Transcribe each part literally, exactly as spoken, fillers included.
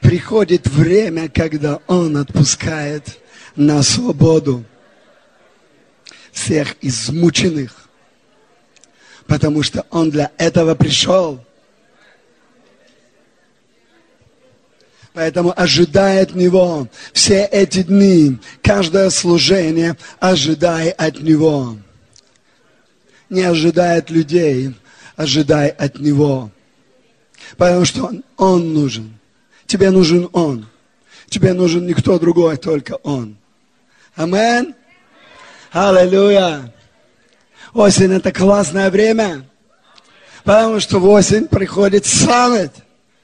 Приходит время, когда Он отпускает на свободу всех измученных, потому что Он для этого пришел. Поэтому ожидай от Него все эти дни, каждое служение ожидай от Него. Не ожидай от людей, ожидай от Него. Потому что Он, Он нужен. Тебе нужен Он. Тебе нужен никто другой, только Он. Амин. Аллилуйя. Осень – это классное время, потому что в осень приходит саммит.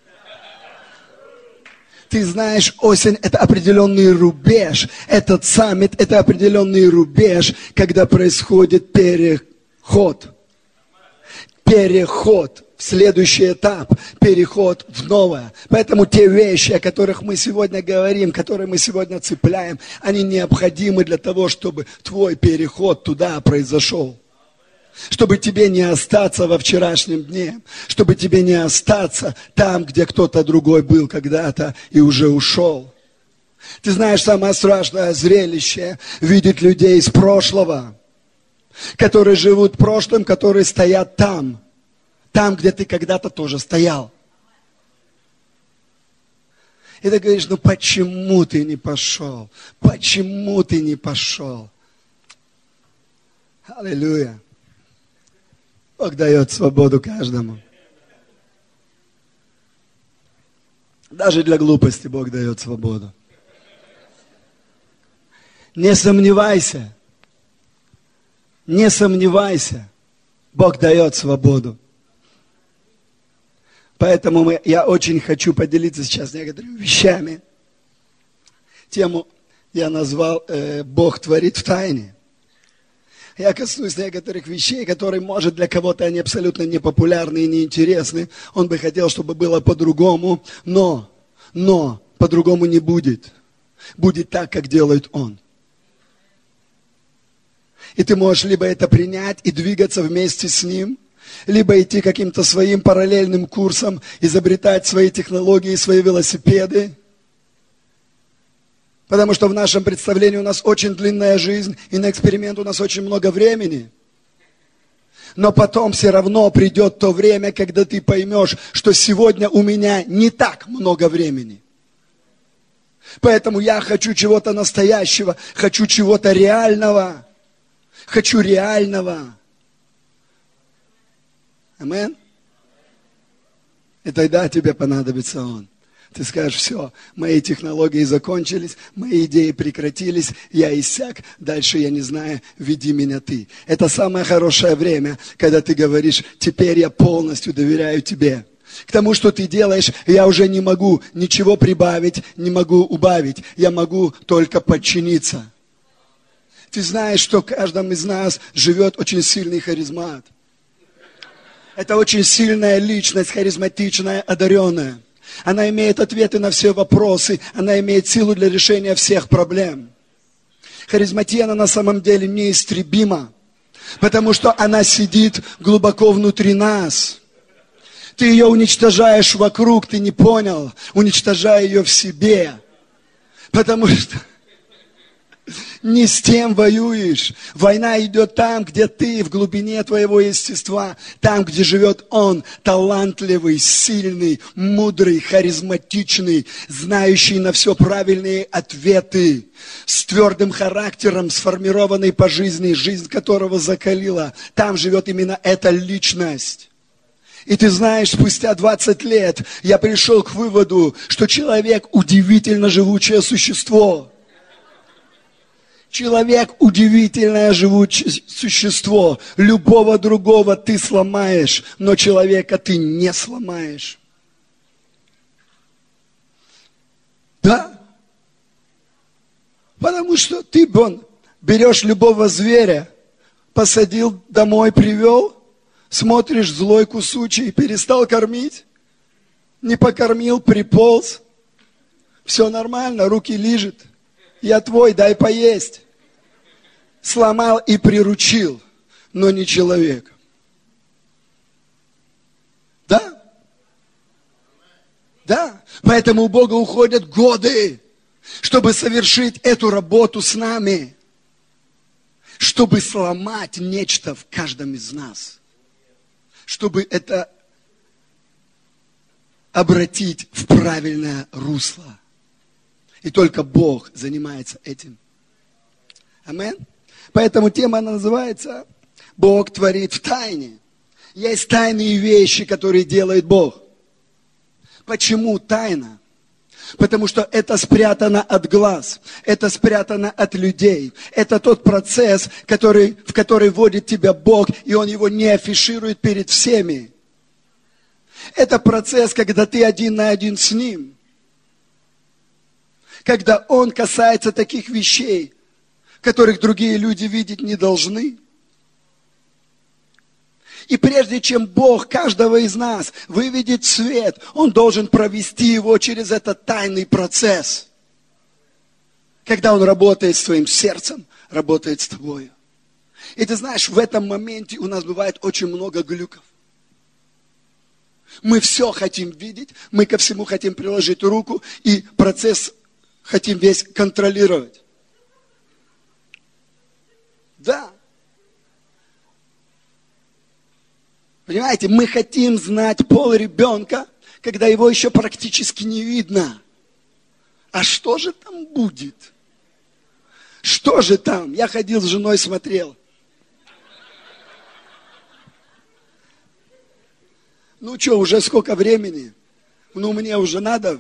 Ты знаешь, осень – это определенный рубеж. Этот саммит – это определенный рубеж, когда происходит переход. Переход в следующий этап, переход в новое. Поэтому те вещи, о которых мы сегодня говорим, которые мы сегодня цепляем, они необходимы для того, чтобы твой переход туда произошел. Чтобы тебе не остаться во вчерашнем дне, чтобы тебе не остаться там, где кто-то другой был когда-то и уже ушел. Ты знаешь, самое страшное зрелище – видеть людей из прошлого, которые живут прошлым, которые стоят там, там, где ты когда-то тоже стоял. И ты говоришь, ну почему ты не пошел? Почему ты не пошел? Аллилуйя. Бог дает свободу каждому. Даже для глупости Бог дает свободу. Не сомневайся. Не сомневайся. Бог дает свободу. Поэтому мы, я очень хочу поделиться сейчас некоторыми вещами. Тему я назвал э, «Бог творит в тайне». Я коснусь некоторых вещей, которые, может, для кого-то они абсолютно непопулярны и неинтересны. Он бы хотел, чтобы было по-другому, но, но по-другому не будет. Будет так, как делает Он. И ты можешь либо это принять и двигаться вместе с Ним, либо идти каким-то своим параллельным курсом, изобретать свои технологии, свои велосипеды. Потому что в нашем представлении у нас очень длинная жизнь, и на эксперимент у нас очень много времени. Но потом все равно придет то время, когда ты поймешь, что сегодня у меня не так много времени. Поэтому я хочу чего-то настоящего, хочу чего-то реального. Хочу реального. Амин. И тогда тебе понадобится Он. Ты скажешь, все, мои технологии закончились, мои идеи прекратились, я иссяк, дальше я не знаю, веди меня ты. Это самое хорошее время, когда ты говоришь, теперь я полностью доверяю тебе. К тому, что ты делаешь, я уже не могу ничего прибавить, не могу убавить, я могу только подчиниться. Ты знаешь, что в каждом из нас живет очень сильный харизмат. Это очень сильная личность, харизматичная, одаренная. Она имеет ответы на все вопросы, она имеет силу для решения всех проблем. Харизматия, она на самом деле неистребима, потому что она сидит глубоко внутри нас. Ты ее уничтожаешь вокруг, ты не понял, уничтожай ее в себе, потому что не с тем воюешь. Война идет там, где ты, в глубине твоего естества, там, где живет Он, талантливый, сильный, мудрый, харизматичный, знающий на все правильные ответы, с твердым характером, сформированный по жизни, жизнь которого закалила. Там живет именно эта личность. И ты знаешь, спустя двадцать лет я пришел к выводу, что человек удивительно живучее существо. Человек – удивительное живучее существо. Любого другого ты сломаешь, но человека ты не сломаешь. Да? Потому что ты, вон, берешь любого зверя, посадил домой, привел, смотришь, злой кусучий, перестал кормить, не покормил, приполз. Все нормально, руки лижет. Я твой, дай поесть. Сломал и приручил, но не человек. Да? Да, поэтому у Бога уходят годы, чтобы совершить эту работу с нами, чтобы сломать нечто в каждом из нас, чтобы это обратить в правильное русло. И только Бог занимается этим. Амин. Поэтому тема называется «Бог творит в тайне». Есть тайные вещи, которые делает Бог. Почему тайна? Потому что это спрятано от глаз, это спрятано от людей. Это тот процесс, который, в который вводит тебя Бог, и Он его не афиширует перед всеми. Это процесс, когда ты один на один с Ним. Когда Он касается таких вещей, которых другие люди видеть не должны. И прежде чем Бог каждого из нас выведет в свет, Он должен провести его через этот тайный процесс. Когда Он работает с твоим сердцем, работает с тобой. И ты знаешь, в этом моменте у нас бывает очень много глюков. Мы все хотим видеть, мы ко всему хотим приложить руку, и процесс хотим весь контролировать. Да. Понимаете, мы хотим знать пол ребенка, когда его еще практически не видно. А что же там будет? Что же там? Я ходил с женой, смотрел. Ну что, уже сколько времени? Ну мне уже надо.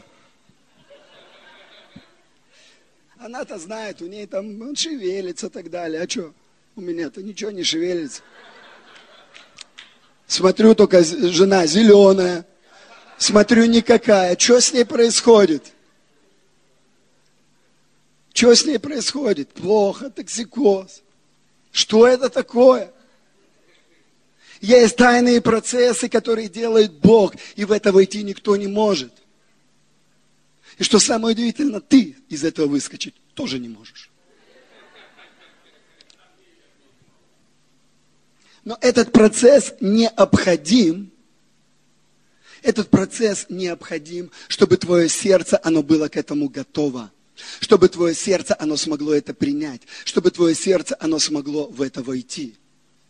Она-то знает, у ней там он шевелится и так далее. А что? У меня-то ничего не шевелится. Смотрю, только жена зеленая. Смотрю, никакая. Что с ней происходит? Что с ней происходит? Плохо, токсикоз. Что это такое? Есть тайные процессы, которые делает Бог, и в это войти никто не может. И что самое удивительное, ты из этого выскочить тоже не можешь. Но этот процесс необходим, этот процесс необходим, чтобы твое сердце, оно было к этому готово. Чтобы твое сердце, оно смогло это принять. Чтобы твое сердце, оно смогло в это войти.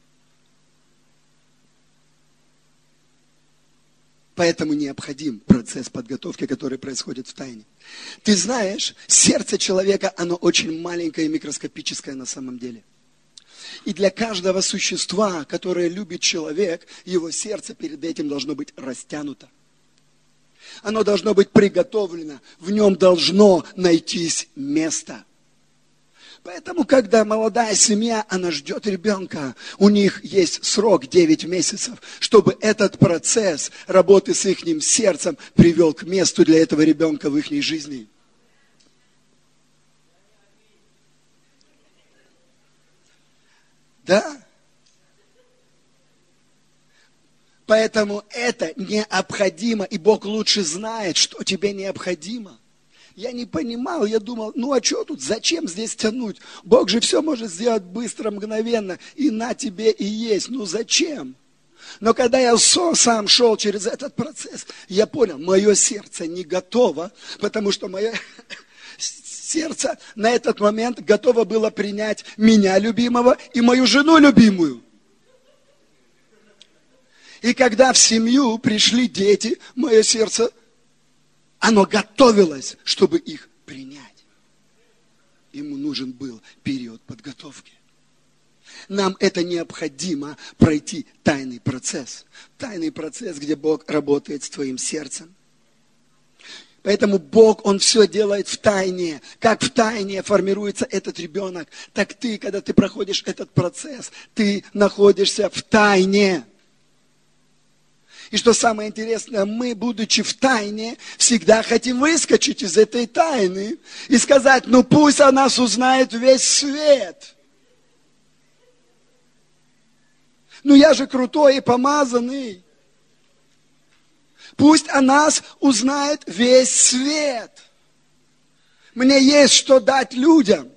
Поэтому необходим процесс подготовки, который происходит в тайне. Ты знаешь, сердце человека, оно очень маленькое и микроскопическое на самом деле. И для каждого существа, которое любит человек, его сердце перед этим должно быть растянуто. Оно должно быть приготовлено, в нем должно найтись место. Поэтому, когда молодая семья, она ждет ребенка, у них есть срок девять месяцев, чтобы этот процесс работы с их сердцем привел к месту для этого ребенка в их жизни. Да? Поэтому это необходимо, и Бог лучше знает, что тебе необходимо. Я не понимал, я думал, ну а что тут, зачем здесь тянуть? Бог же все может сделать быстро, мгновенно, и на тебе и есть, ну зачем? Но когда я сам шел через этот процесс, я понял, мое сердце не готово, потому что мое сердце на этот момент готово было принять меня любимого и мою жену любимую. И когда в семью пришли дети, мое сердце, оно готовилось, чтобы их принять. Ему нужен был период подготовки. Нам это необходимо пройти тайный процесс. Тайный процесс, где Бог работает с твоим сердцем. Поэтому Бог, Он все делает в тайне. Как в тайне формируется этот ребенок, так ты, когда ты проходишь этот процесс, ты находишься в тайне. И что самое интересное, мы, будучи в тайне, всегда хотим выскочить из этой тайны и сказать, ну пусть о нас узнает весь свет. Ну я же крутой и помазанный. Пусть о нас узнает весь свет. Мне есть что дать людям.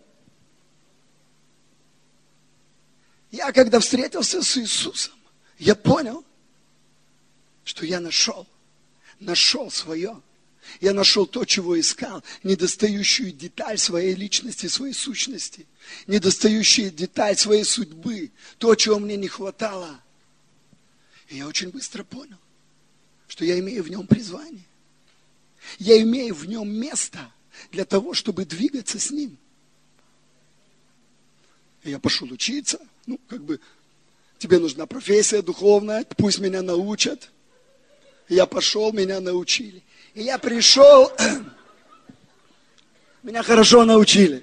Я когда встретился с Иисусом, я понял, что я нашел, нашел свое. Я нашел то, чего искал, недостающую деталь своей личности, своей сущности, недостающую деталь своей судьбы, то, чего мне не хватало. И я очень быстро понял, что я имею в нем призвание. Я имею в нем место для того, чтобы двигаться с ним. И я пошел учиться, ну, как бы, тебе нужна профессия духовная, пусть меня научат. Я пошел, меня научили. И я пришел, меня хорошо научили.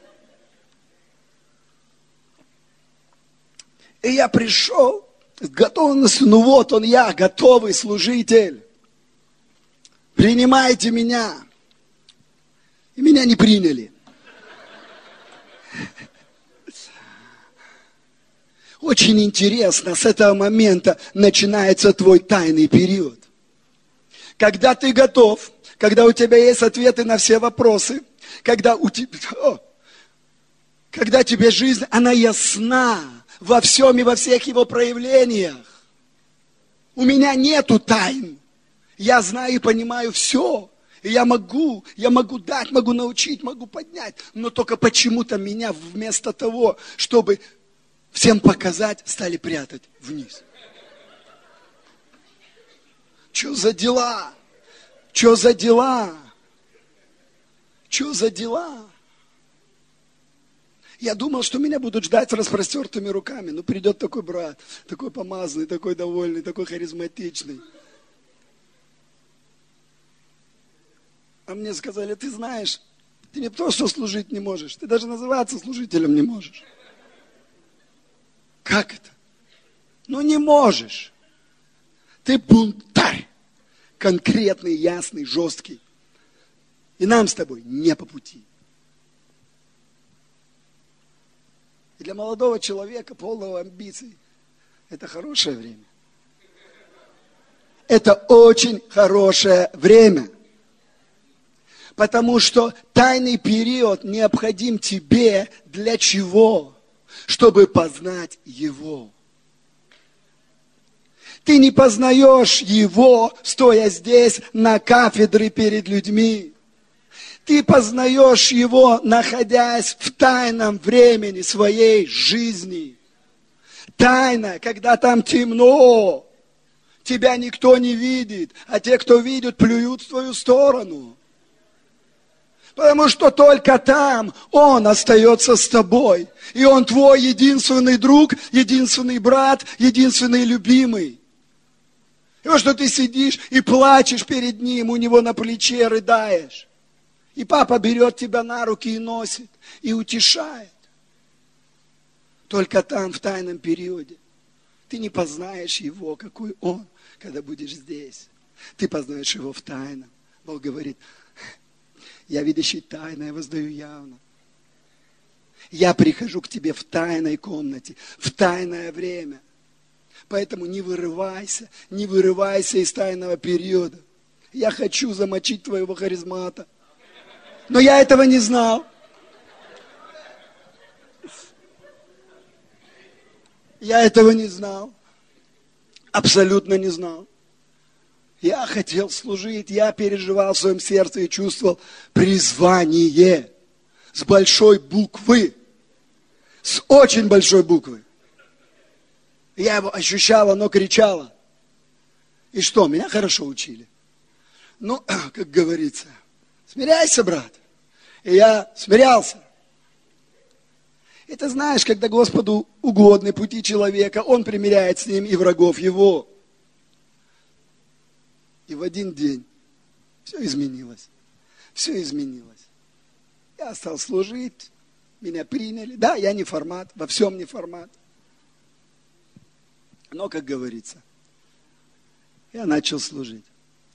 И я пришел с готовностью, ну вот он я, готовый служитель. Принимайте меня. И меня не приняли. Очень интересно, с этого момента начинается твой тайный период. Когда ты готов, когда у тебя есть ответы на все вопросы, когда у тебя, о, когда тебе жизнь, она ясна во всем и во всех его проявлениях. У меня нету тайн. Я знаю и понимаю все. И я могу, я могу дать, могу научить, могу поднять. Но только почему-то меня вместо того, чтобы всем показать, стали прятать вниз. Что за дела? Что за дела? Что за дела? Я думал, что меня будут ждать с распростертыми руками. Ну, придет такой брат, такой помазанный, такой довольный, такой харизматичный. А мне сказали, ты знаешь, ты не просто служить не можешь, ты даже называться служителем не можешь. Как это? Ну, не можешь. Ты бунтарь. Конкретный, ясный, жесткий. И нам с тобой не по пути. И для молодого человека, полного амбиций, это хорошее время. Это очень хорошее время. Потому что тайный период необходим тебе для чего? Чтобы познать Его. Ты не познаешь Его, стоя здесь на кафедре перед людьми. Ты познаешь Его, находясь в тайном времени своей жизни. Тайна, когда там темно, тебя никто не видит, а те, кто видят, плюют в твою сторону. Потому что только там Он остается с тобой. И Он твой единственный друг, единственный брат, единственный любимый. И вот что ты сидишь и плачешь перед Ним, у Него на плече рыдаешь. И папа берет тебя на руки и носит, и утешает. Только там, в тайном периоде, ты не познаешь Его, какой Он, когда будешь здесь. Ты познаешь Его в тайном. Бог говорит, я, видящий тайное, воздаю явно. Я прихожу к тебе в тайной комнате, в тайное время. Поэтому не вырывайся, не вырывайся из тайного периода. Я хочу замочить твоего харизмата. Но я этого не знал. Я этого не знал. Абсолютно не знал. Я хотел служить, я переживал в своем сердце и чувствовал призвание с большой буквы, с очень большой буквы. Я его ощущал, оно кричало. И что, меня хорошо учили? Ну, как говорится, смиряйся, брат. И я смирялся. И ты знаешь, когда Господу угодны пути человека, Он примиряет с ним и врагов его. И в один день все изменилось. Все изменилось. Я стал служить, меня приняли. Да, я не формат, во всем не формат. Но, как говорится, я начал служить.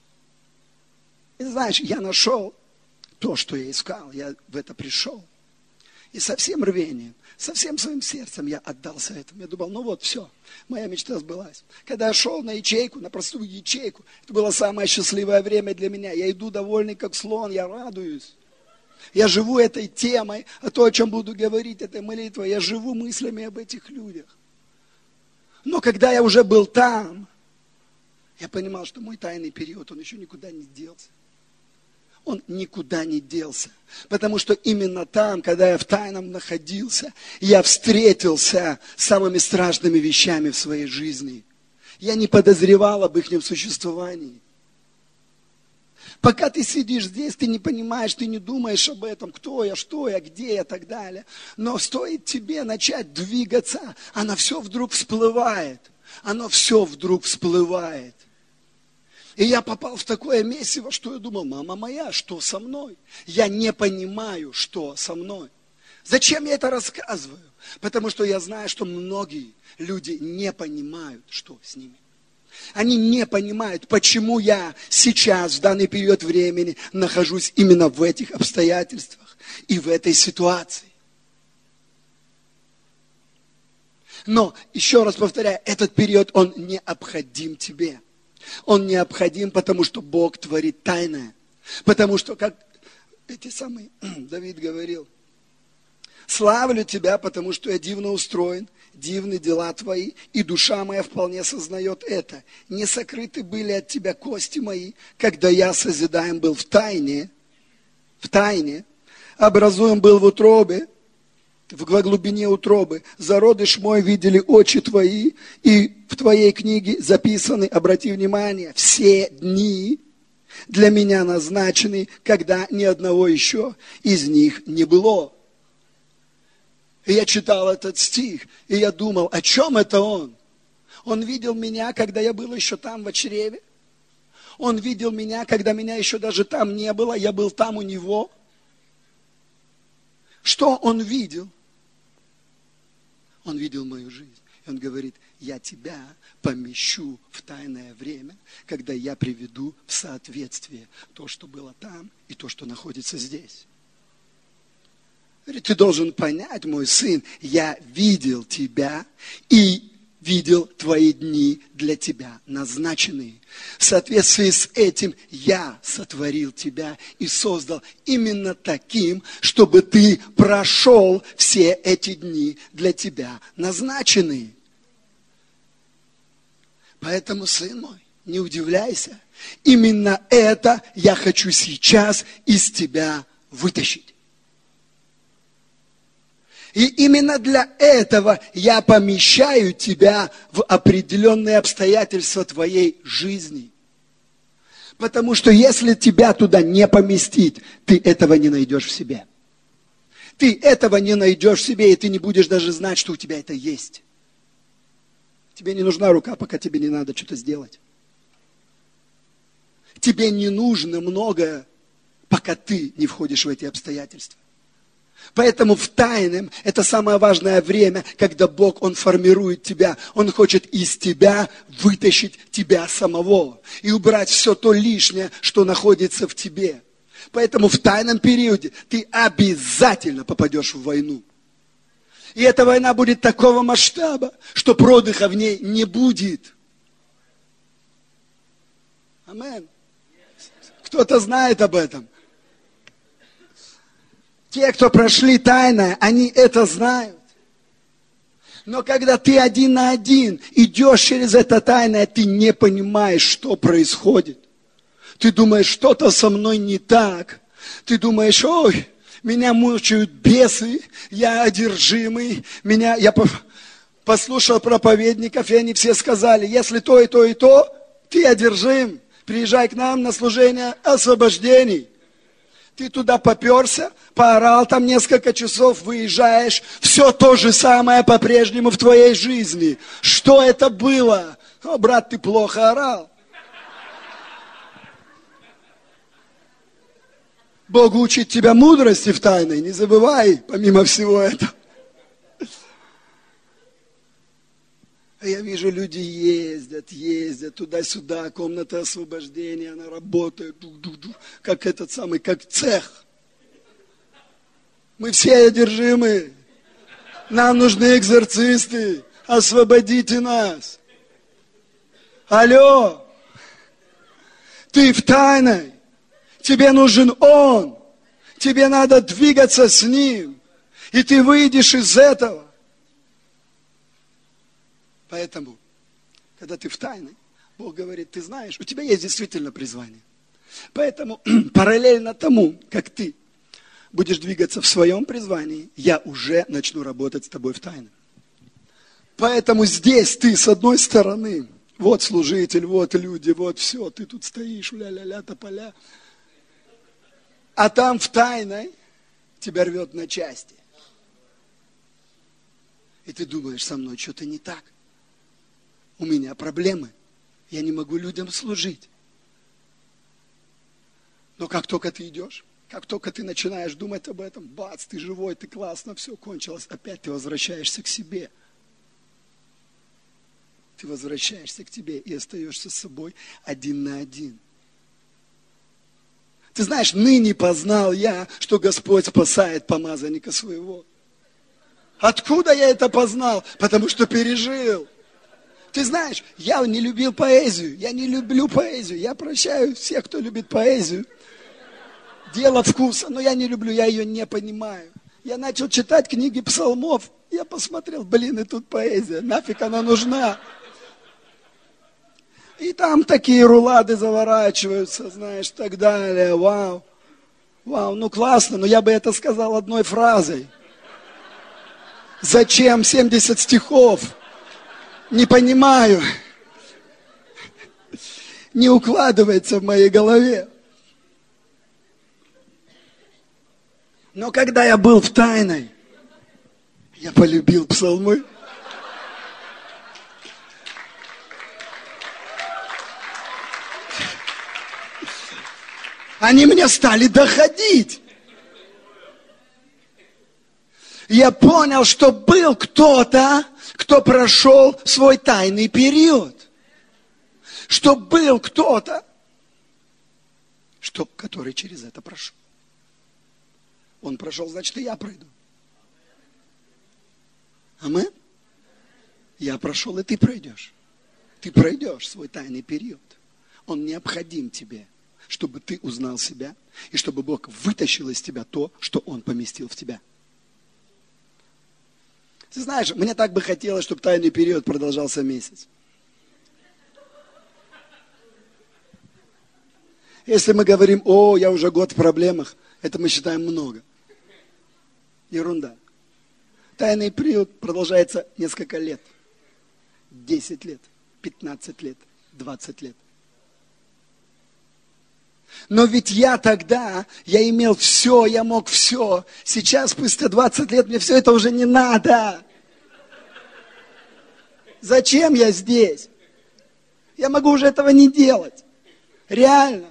И знаешь, я нашел то, что я искал, я в это пришел. И со всем рвением, со всем своим сердцем я отдался этому. Я думал, ну вот, все, моя мечта сбылась. Когда я шел на ячейку, на простую ячейку, это было самое счастливое время для меня. Я иду довольный, как слон, я радуюсь. Я живу этой темой, а то, о чем буду говорить, этой молитвой, я живу мыслями об этих людях. Но когда я уже был там, я понимал, что мой тайный период, он еще никуда не делся. он никуда не делся. Потому что именно там, когда я в тайном находился, я встретился с самыми страшными вещами в своей жизни. Я не подозревал об их существовании. Пока ты сидишь здесь, ты не понимаешь, ты не думаешь об этом, кто я, что я, где я и так далее. Но стоит тебе начать двигаться, оно все вдруг всплывает. Оно все вдруг всплывает. И я попал в такое месиво, что я думал, мама моя, что со мной? Я не понимаю, что со мной. Зачем я это рассказываю? Потому что я знаю, что многие люди не понимают, что с ними. Они не понимают, почему я сейчас, в данный период времени, нахожусь именно в этих обстоятельствах и в этой ситуации. Но, еще раз повторяю, этот период, он необходим тебе. Он необходим, потому что Бог творит тайное. Потому что, как эти самые, Давид говорил, славлю тебя, потому что я дивно устроен, дивны дела твои, и душа моя вполне сознает это. Не сокрыты были от тебя кости мои, когда я созидаем был в тайне, в тайне, образуем был в утробе, в глубине утробы. Зародыш мой видели очи твои, и в твоей книге записаны, обрати внимание, все дни для меня назначены, когда ни одного еще из них не было. И я читал этот стих, и я думал, о чем это он? Он видел меня, когда я был еще там, в чреве. Он видел меня, когда меня еще даже там не было, я был там у него. Что он видел? Он видел мою жизнь. И он говорит, я тебя помещу в тайное время, когда я приведу в соответствие то, что было там, и то, что находится здесь. Ты должен понять, мой сын, я видел тебя и видел твои дни для тебя назначенные. В соответствии с этим я сотворил тебя и создал именно таким, чтобы ты прошел все эти дни для тебя назначенные. Поэтому, сын мой, не удивляйся. Именно это я хочу сейчас из тебя вытащить. И именно для этого я помещаю тебя в определенные обстоятельства твоей жизни. Потому что если тебя туда не поместить, ты этого не найдешь в себе. Ты этого не найдешь в себе, и ты не будешь даже знать, что у тебя это есть. Тебе не нужна рука, пока тебе не надо что-то сделать. Тебе не нужно многое, пока ты не входишь в эти обстоятельства. Поэтому в тайном это самое важное время, когда Бог, Он формирует тебя. Он хочет из тебя вытащить тебя самого и убрать все то лишнее, что находится в тебе. Поэтому в тайном периоде ты обязательно попадешь в войну. И эта война будет такого масштаба, что продыха в ней не будет. Аминь. Кто-то знает об этом. Те, кто прошли тайное, они это знают. Но когда ты один на один идешь через это тайное, ты не понимаешь, что происходит. Ты думаешь, что-то со мной не так. Ты думаешь, ой, меня мучают бесы, я одержимый. Меня, я послушал проповедников, и они все сказали, если то и то и то, ты одержим. Приезжай к нам на служение освобождений. Ты туда поперся, поорал там несколько часов, выезжаешь. Все то же самое по-прежнему в твоей жизни. Что это было? О, брат, ты плохо орал. Бог учит тебя мудрости в тайной, не забывай, помимо всего этого. А я вижу, люди ездят, ездят туда-сюда, комната освобождения, она работает, как этот самый, как цех. Мы все одержимы. Нам нужны экзорцисты. Освободите нас. Алло. Ты в тайной. Тебе нужен Он. Тебе надо двигаться с Ним. И ты выйдешь из этого. Поэтому, когда ты в тайне, Бог говорит, ты знаешь, у тебя есть действительно призвание. Поэтому параллельно тому, как ты будешь двигаться в своем призвании, я уже начну работать с тобой в тайне. Поэтому здесь ты, с одной стороны, вот служитель, вот люди, вот все, ты тут стоишь, ля-ля-ля, тополя. А там в тайной тебя рвет на части. И ты думаешь, со мной что-то не так. У меня проблемы. Я не могу людям служить. Но как только ты идешь, как только ты начинаешь думать об этом, бац, ты живой, ты классно, все кончилось, опять ты возвращаешься к себе. Ты возвращаешься к тебе и остаешься с собой один на один. Ты знаешь, ныне познал я, что Господь спасает помазанника своего. Откуда я это познал? Потому что пережил. Ты знаешь, я не любил поэзию, я не люблю поэзию, я прощаю всех, кто любит поэзию. Дело вкуса, но я не люблю, я ее не понимаю. Я начал читать книги псалмов, я посмотрел, блин, и тут поэзия, нафиг она нужна? И там такие рулады заворачиваются, знаешь, так далее, вау. Вау, ну классно, но я бы это сказал одной фразой. Зачем семьдесят стихов? Не понимаю. Не укладывается в моей голове. Но когда я был в тайной, я полюбил псалмы. Они мне стали доходить. Я понял, что был кто-то, кто прошел свой тайный период. Что был кто-то, что, который через это прошел. Он прошел, значит, и я пройду. Амин? Я прошел, и ты пройдешь. Ты пройдешь свой тайный период. Он необходим тебе, чтобы ты узнал себя, и чтобы Бог вытащил из тебя то, что Он поместил в тебя. Ты знаешь, мне так бы хотелось, чтобы тайный период продолжался месяц. Если мы говорим, о, я уже год в проблемах, это мы считаем много. Ерунда. Тайный период продолжается несколько лет. десять лет, пятнадцать лет, двадцать лет. Но ведь я тогда, я имел все, я мог все. Сейчас, спустя двадцать лет, мне все это уже не надо. Зачем я здесь? Я могу уже этого не делать. Реально.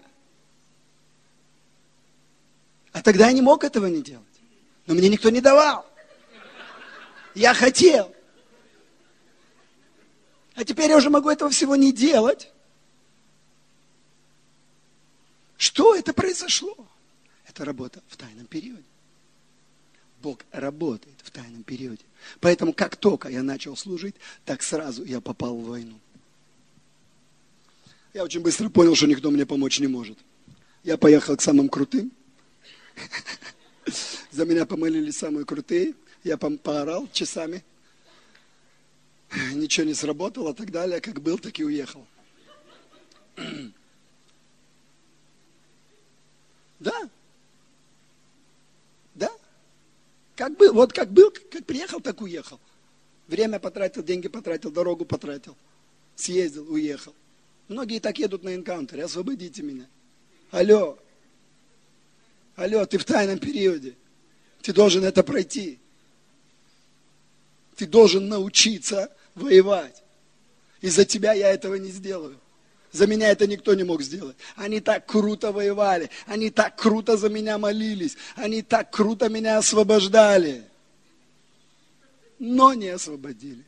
А тогда я не мог этого не делать. Но мне никто не давал. Я хотел. А теперь я уже могу этого всего не делать. Что это произошло? Это работа в тайном периоде. Бог работает в тайном периоде. Поэтому как только я начал служить, так сразу я попал в войну. Я очень быстро понял, что никто мне помочь не может. Я поехал к самым крутым. За меня помолились самые крутые. Я поорал часами. Ничего не сработало, так далее. Как был, так и уехал. Да. Да. Как был, вот как был, как приехал, так уехал. Время потратил, деньги потратил, дорогу потратил. Съездил, уехал. Многие так едут на энкаунтере. Освободите меня. Алло. Алло, ты в тайном периоде. Ты должен это пройти. Ты должен научиться воевать. Из-за тебя я этого не сделаю. За меня это никто не мог сделать. Они так круто воевали. Они так круто за меня молились. Они так круто меня освобождали. Но не освободили.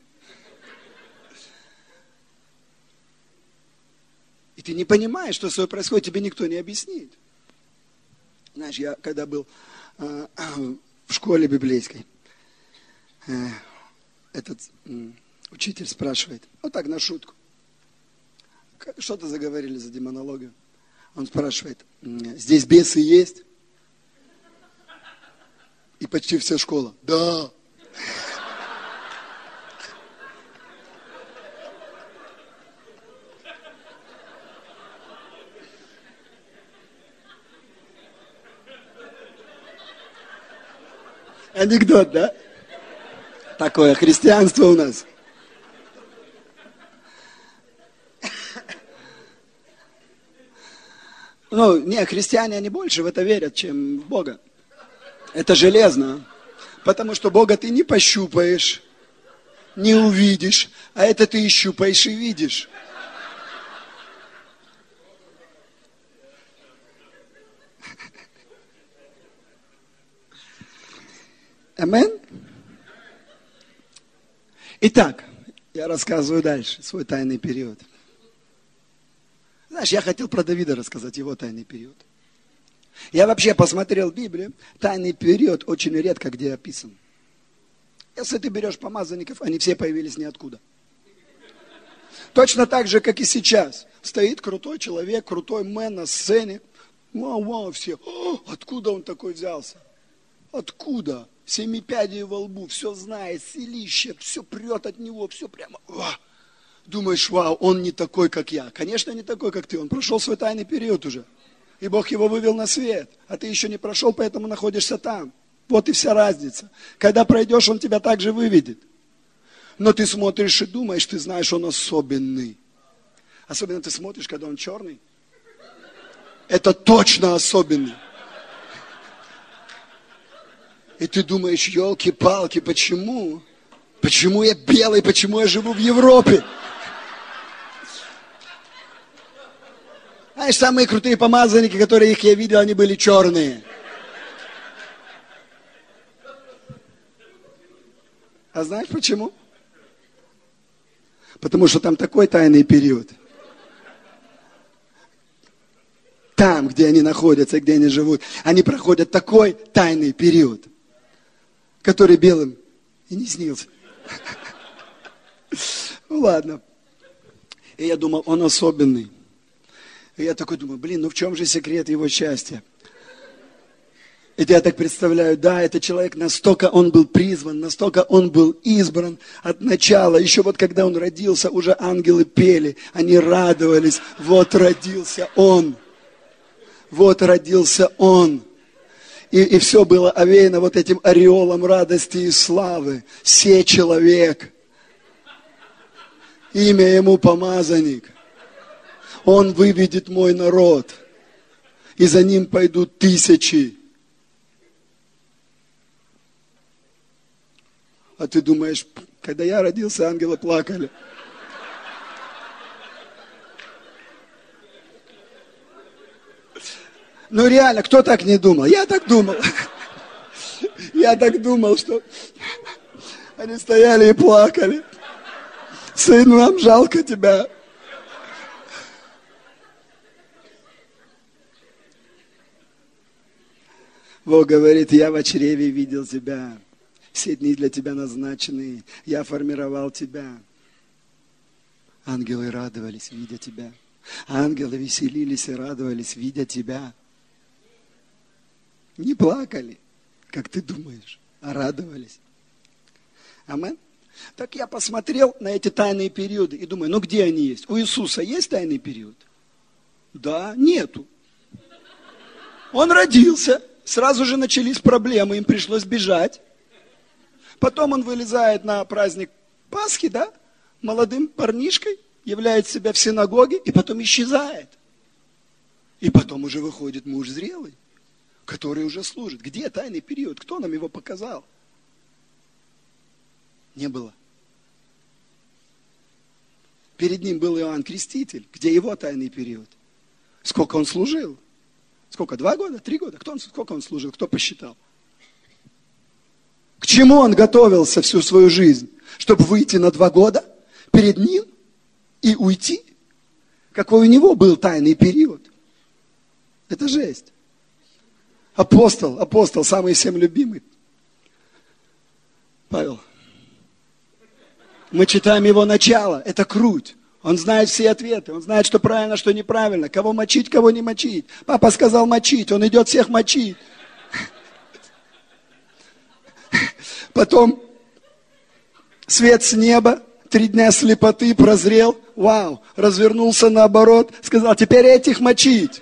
И ты не понимаешь, что с тобой происходит, тебе никто не объяснит. Знаешь, я когда был э, в школе библейской, э, этот э, учитель спрашивает, вот так на шутку, что-то заговорили за демонологию. Он спрашивает, здесь бесы есть? И почти вся школа, да. Анекдот, да? Такое христианство у нас. Ну, не, христиане, они больше в это верят, чем в Бога. Это железно. Потому что Бога ты не пощупаешь, не увидишь, а это ты и щупаешь, и видишь. Амин? Итак, я рассказываю дальше свой тайный период. Знаешь, я хотел про Давида рассказать, его тайный период. Я вообще посмотрел Библию, тайный период очень редко где описан. Если ты берешь помазанников, они все появились ниоткуда. Точно так же, как и сейчас. Стоит крутой человек, крутой мэн на сцене. Вау, вау, все. О, откуда он такой взялся? Откуда? Семи пядей во лбу, все знает, селище, все прет от него, все прямо. Вау. Думаешь, вау, он не такой, как я. Конечно, не такой, как ты. Он прошел свой тайный период уже. И Бог его вывел на свет. А ты еще не прошел, поэтому находишься там. Вот и вся разница. Когда пройдешь, он тебя также выведет. Но ты смотришь и думаешь, ты знаешь, он особенный. Особенно ты смотришь, когда он черный. Это точно особенный. И ты думаешь, елки-палки, почему? Почему я белый, почему я живу в Европе? Знаешь, самые крутые помазанники, которые их я видел, они были черные. А знаешь почему? Потому что там такой тайный период. Там, где они находятся, где они живут, они проходят такой тайный период, который белым и не снился. Ну ладно. И я думал, он особенный. И я такой думаю, блин, ну в чем же секрет его счастья? И я так представляю, да, этот человек настолько он был призван, настолько он был избран от начала. Еще вот когда он родился, уже ангелы пели, они радовались. Вот родился он. Вот родился он. И, и все было овеяно вот этим ореолом радости и славы. Се человек. Имя ему помазанник. Он выведет мой народ. И за ним пойдут тысячи. А ты думаешь, когда я родился, ангелы плакали. Ну реально, кто так не думал? Я так думал. Я так думал, что они стояли и плакали. Сын, нам жалко тебя. Бог говорит, я в чреве видел тебя. Все дни для тебя назначены. Я формировал тебя. Ангелы радовались, видя тебя. Ангелы веселились и радовались, видя тебя. Не плакали, как ты думаешь, а радовались. Амин. Так я посмотрел на эти тайные периоды и думаю, ну где они есть? У Иисуса есть тайный период? Да, нету. Он родился, сразу же начались проблемы, им пришлось бежать. Потом он вылезает на праздник Пасхи, да, молодым парнишкой, являет себя в синагоге и потом исчезает. И потом уже выходит муж зрелый, который уже служит. Где тайный период? Кто нам его показал? Не было. Перед ним был Иоанн Креститель. Где его тайный период? Сколько он служил? Сколько? Два года? Три года? Кто он, сколько он служил? Кто посчитал? К чему он готовился всю свою жизнь? Чтобы выйти на два года перед ним и уйти? Какой у него был тайный период? Это жесть. Апостол, апостол, самый всем любимый. Павел. Мы читаем его начало, это круть. Он знает все ответы, он знает, что правильно, что неправильно. Кого мочить, кого не мочить. Папа сказал мочить, он идет всех мочить. Потом свет с неба, три дня слепоты, прозрел. Вау, развернулся наоборот, сказал, теперь этих мочить.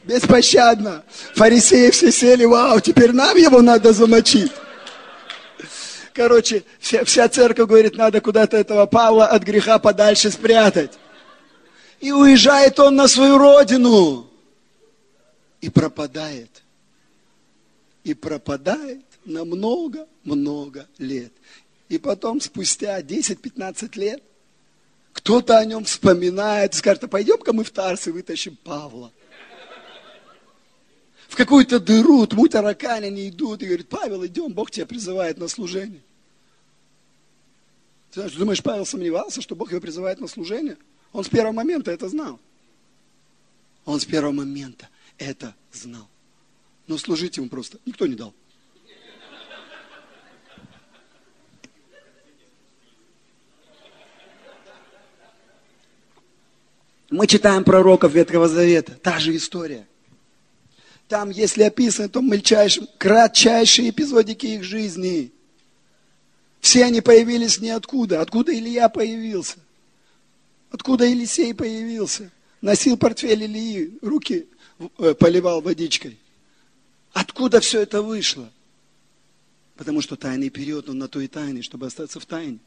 Беспощадно. Фарисеи все сели, вау, теперь нам его надо замочить. Короче, вся, вся церковь говорит, надо куда-то этого Павла от греха подальше спрятать. И уезжает он на свою родину. И пропадает. И пропадает на много-много лет. И потом, спустя десять-пятнадцать лет, кто-то о нем вспоминает и скажет, а пойдем-ка мы в Тарс и вытащим Павла. В какую-то дыру, тьму таракани идут и говорят, Павел, идем, Бог тебя призывает на служение. Ты знаешь, думаешь, Павел сомневался, что Бог его призывает на служение? Он с первого момента это знал. Он с первого момента это знал. Но служить ему просто никто не дал. Мы читаем пророков Ветхого Завета, та же история. Там, если описаны, то мельчайшие, кратчайшие эпизодики их жизни. Все они появились ниоткуда. Откуда Илья появился? Откуда Елисей появился? Носил портфель Ильи, руки поливал водичкой. Откуда все это вышло? Потому что тайный период, он на то и тайный, чтобы остаться в тайне.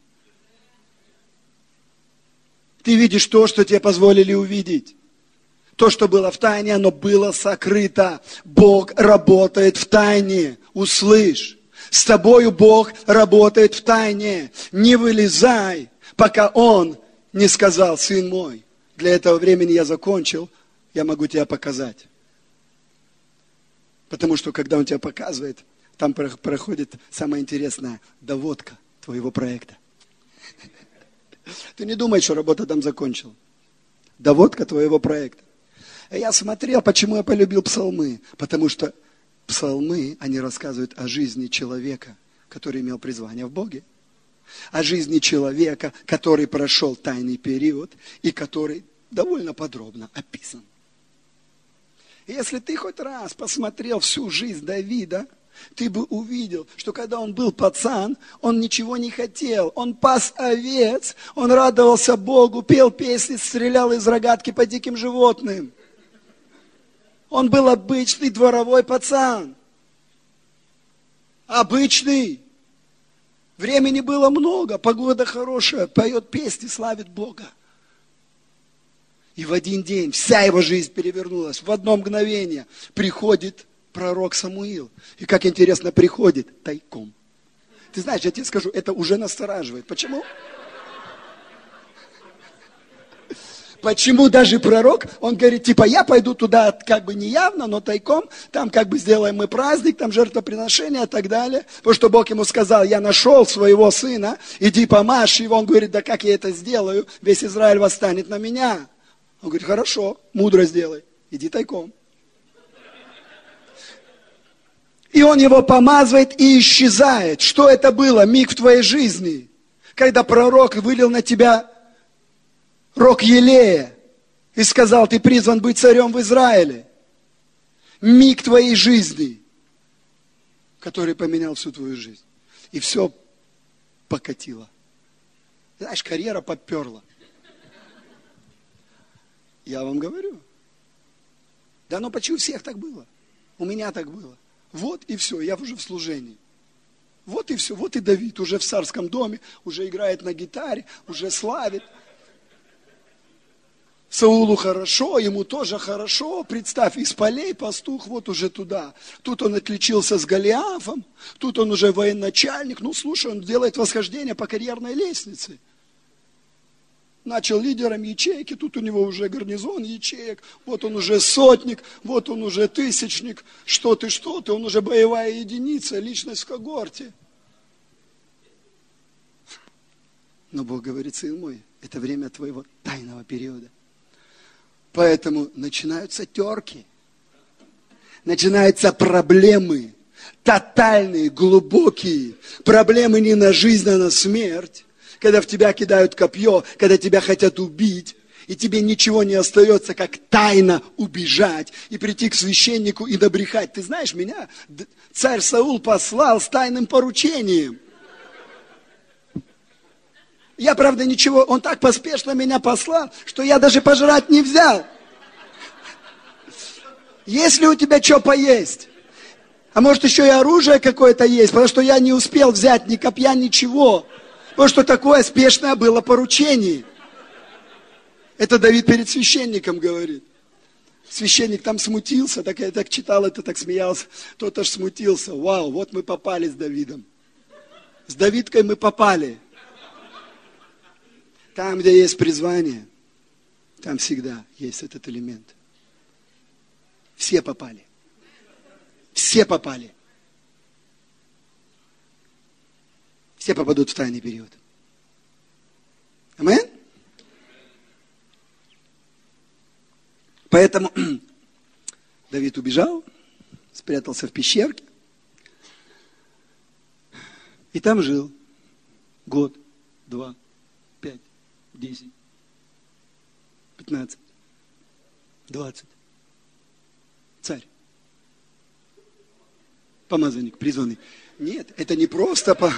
Ты видишь то, что тебе позволили увидеть. То, что было в тайне, оно было сокрыто. Бог работает в тайне. Услышь. С тобою Бог работает в тайне. Не вылезай, пока Он не сказал, сын мой, для этого времени я закончил, я могу тебя показать. Потому что, когда Он тебя показывает, там проходит самое интересное, доводка твоего проекта. Ты не думай, что работа там закончила. Доводка твоего проекта. Я смотрел, почему я полюбил псалмы. Потому что псалмы, они рассказывают о жизни человека, который имел призвание в Боге. О жизни человека, который прошел тайный период и который довольно подробно описан. И если ты хоть раз посмотрел всю жизнь Давида, ты бы увидел, что когда он был пацан, он ничего не хотел. Он пас овец, он радовался Богу, пел песни, стрелял из рогатки по диким животным. Он был обычный дворовой пацан. Обычный. Времени было много, погода хорошая, поет песни, славит Бога. И в один день вся его жизнь перевернулась. В одно мгновение приходит пророк Самуил. И как интересно, приходит тайком. Ты знаешь, я тебе скажу, это уже настораживает. Почему? Почему даже пророк, он говорит, типа, я пойду туда как бы не явно, но тайком, там как бы сделаем мы праздник, там жертвоприношение и так далее. Потому что Бог ему сказал, я нашел своего сына, иди помажь его. Он говорит, да как я это сделаю, весь Израиль восстанет на меня. Он говорит, хорошо, мудро сделай, иди тайком. И он его помазывает и исчезает. Что это было? Миг в твоей жизни, когда пророк вылил на тебя рог елея и сказал, ты призван быть царем в Израиле. Миг твоей жизни, который поменял всю твою жизнь. И все покатило. Знаешь, карьера подперла. Я вам говорю. Да ну почему у всех так было? У меня так было. Вот и все, я уже в служении. Вот и все, вот и Давид уже в царском доме, уже играет на гитаре, уже славит. Саулу хорошо, ему тоже хорошо. Представь, из полей пастух вот уже туда. Тут он отличился с Голиафом, тут он уже военачальник. Ну, слушай, он делает восхождение по карьерной лестнице. Начал лидером ячейки, тут у него уже гарнизон ячеек, вот он уже сотник, вот он уже тысячник, что ты, что ты, он уже боевая единица, личность в когорте. Но Бог говорит, сын мой, это время твоего тайного периода. Поэтому начинаются терки, начинаются проблемы, тотальные, глубокие, проблемы не на жизнь, а на смерть. Когда в тебя кидают копье, когда тебя хотят убить, и тебе ничего не остается, как тайно убежать и прийти к священнику и добрехать. Ты знаешь, меня царь Саул послал с тайным поручением. Я, правда, ничего, он так поспешно меня послал, что я даже пожрать не взял. Есть ли у тебя что поесть? А может еще и оружие какое-то есть, потому что я не успел взять ни копья, ничего. Потому что такое спешное было поручение. Это Давид перед священником говорит. Священник там смутился, так я так читал это, так смеялся. Тот аж смутился. Вау, вот мы попали с Давидом. С Давидкой мы попали. Там, где есть призвание, там всегда есть этот элемент. Все попали. Все попали. Все попадут в тайный период. Амин? Поэтому Давид убежал, спрятался в пещерке. И там жил год, два, пять, десять, пятнадцать, двадцать. Царь. Помазанник, призванный. Нет, это не просто по...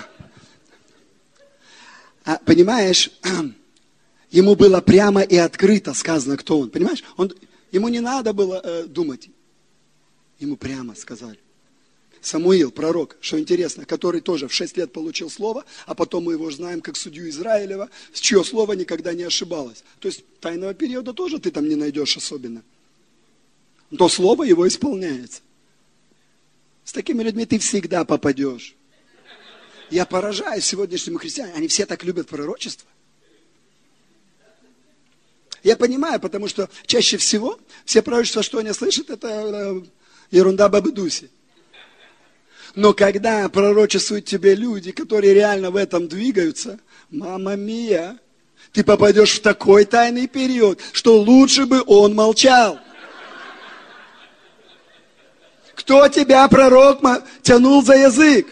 А, понимаешь, ему было прямо и открыто сказано, кто он. Понимаешь? Он, ему не надо было э, думать. Ему прямо сказали. Самуил, пророк, что интересно, который тоже в шесть лет получил слово, а потом мы его знаем как судью Израилева, с чье слово никогда не ошибалось. То есть тайного периода тоже ты там не найдешь особенно. То слово его исполняется. С такими людьми ты всегда попадешь. Я поражаюсь сегодняшнему христианам. Они все так любят пророчество. Я понимаю, потому что чаще всего все пророчества, что они слышат, это ерунда бабы-дуси. Но когда пророчествуют тебе люди, которые реально в этом двигаются, мамма мия, ты попадешь в такой тайный период, что лучше бы он молчал. Кто тебя, пророк, тянул за язык?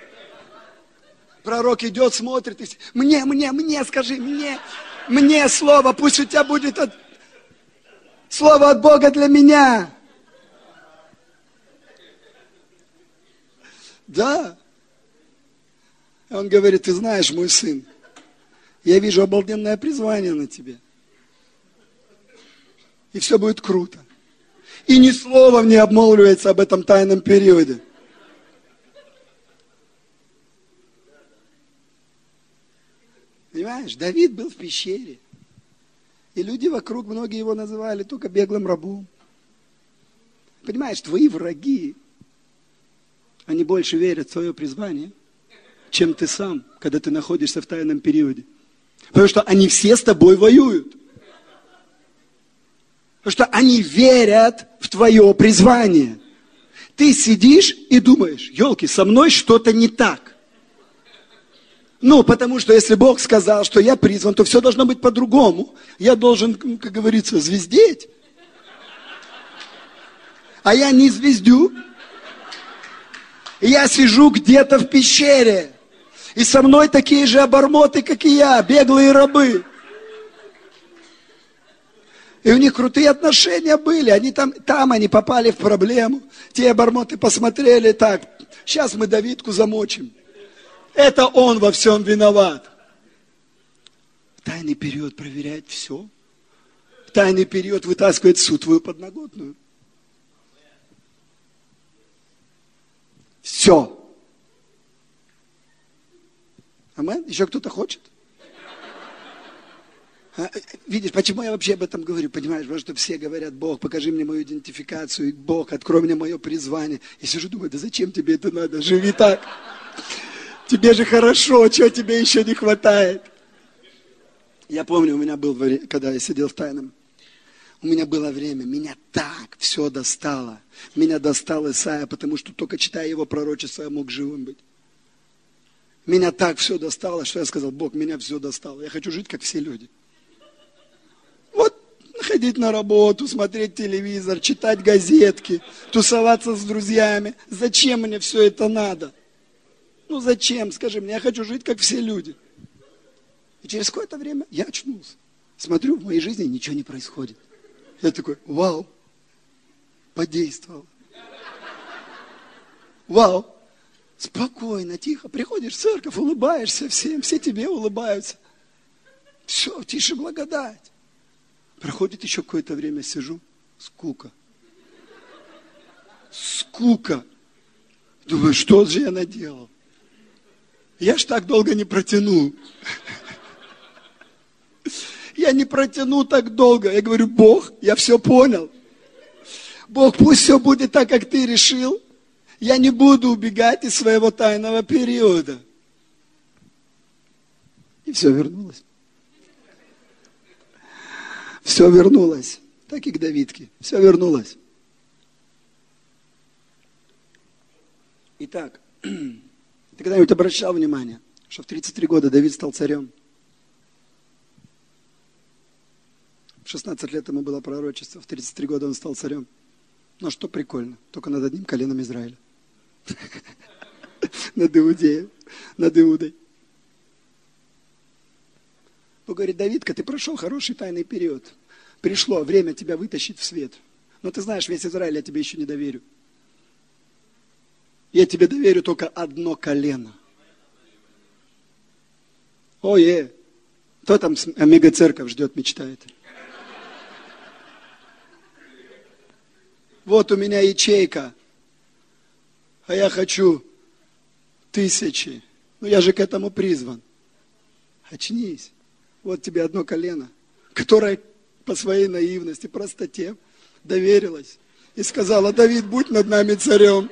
Пророк идет, смотрит, и мне, мне, мне, скажи, мне, мне слово, пусть у тебя будет от... слово от Бога для меня. Да. Он говорит, ты знаешь, мой сын, я вижу обалденное призвание на тебе. И все будет круто. И ни словом не обмолвивается об этом тайном периоде. Понимаешь, Давид был в пещере. И люди вокруг, многие его называли только беглым рабом. Понимаешь, твои враги, они больше верят в твое призвание, чем ты сам, когда ты находишься в тайном периоде. Потому что они все с тобой воюют. Потому что они верят в твое призвание. Ты сидишь и думаешь, елки, со мной что-то не так. Ну, потому что если Бог сказал, что я призван, то все должно быть по-другому. Я должен, как говорится, звездеть. А я не звездю. Я сижу где-то в пещере. И со мной такие же обормоты, как и я, беглые рабы. И у них крутые отношения были. Они там, там они попали в проблему. Те обормоты посмотрели так. Сейчас мы Давидку замочим. Это он во всем виноват. В тайный период проверяет все. В тайный период вытаскивает всю твою подноготную. Все. Амин? Еще кто-то хочет? А, видишь, почему я вообще об этом говорю? Понимаешь, потому что все говорят, Бог, покажи мне мою идентификацию, Бог, открой мне мое призвание. Я сижу, думаю, да зачем тебе это надо? Живи так. Тебе же хорошо, чего тебе еще не хватает? Я помню, у меня был, когда я сидел в тайном, у меня было время, меня так все достало. Меня достал Исаия, потому что только читая его пророчество, я мог живым быть. Меня так все достало, что я сказал, Бог, меня все достало. Я хочу жить, как все люди. Вот ходить на работу, смотреть телевизор, читать газетки, тусоваться с друзьями. Зачем мне все это надо? Ну зачем, скажи мне, я хочу жить, как все люди. И через какое-то время я очнулся. Смотрю, в моей жизни ничего не происходит. Я такой, вау, подействовал. Вау, спокойно, тихо, приходишь в церковь, улыбаешься всем, все тебе улыбаются. Все, тише благодать. Проходит еще какое-то время, сижу, скука. скука. Думаю, что же я наделал? Я ж так долго не протяну. Я не протяну так долго. Я говорю, Бог, я все понял. Бог, пусть все будет так, как ты решил. Я не буду убегать из своего тайного периода. И все вернулось. Все вернулось. Так и к Давидке. Все вернулось. Итак, ты когда-нибудь обращал внимание, что в тридцать три года Давид стал царем? В шестнадцать лет ему было пророчество, в тридцать три года он стал царем. Ну, что прикольно, только над одним коленом Израиля. Над Иудеем, над Иудой. Бог говорит, Давидка, ты прошел хороший тайный период. Пришло время тебя вытащить в свет. Но ты знаешь, весь Израиль я тебе еще не доверю. Я тебе доверю только одно колено. Ой, кто там мега-церковь ждет, мечтает? Вот у меня ячейка, а я хочу тысячи. Ну я же к этому призван. Очнись. Вот тебе одно колено, которое по своей наивности, простоте доверилось и сказала, Давид, будь над нами царем.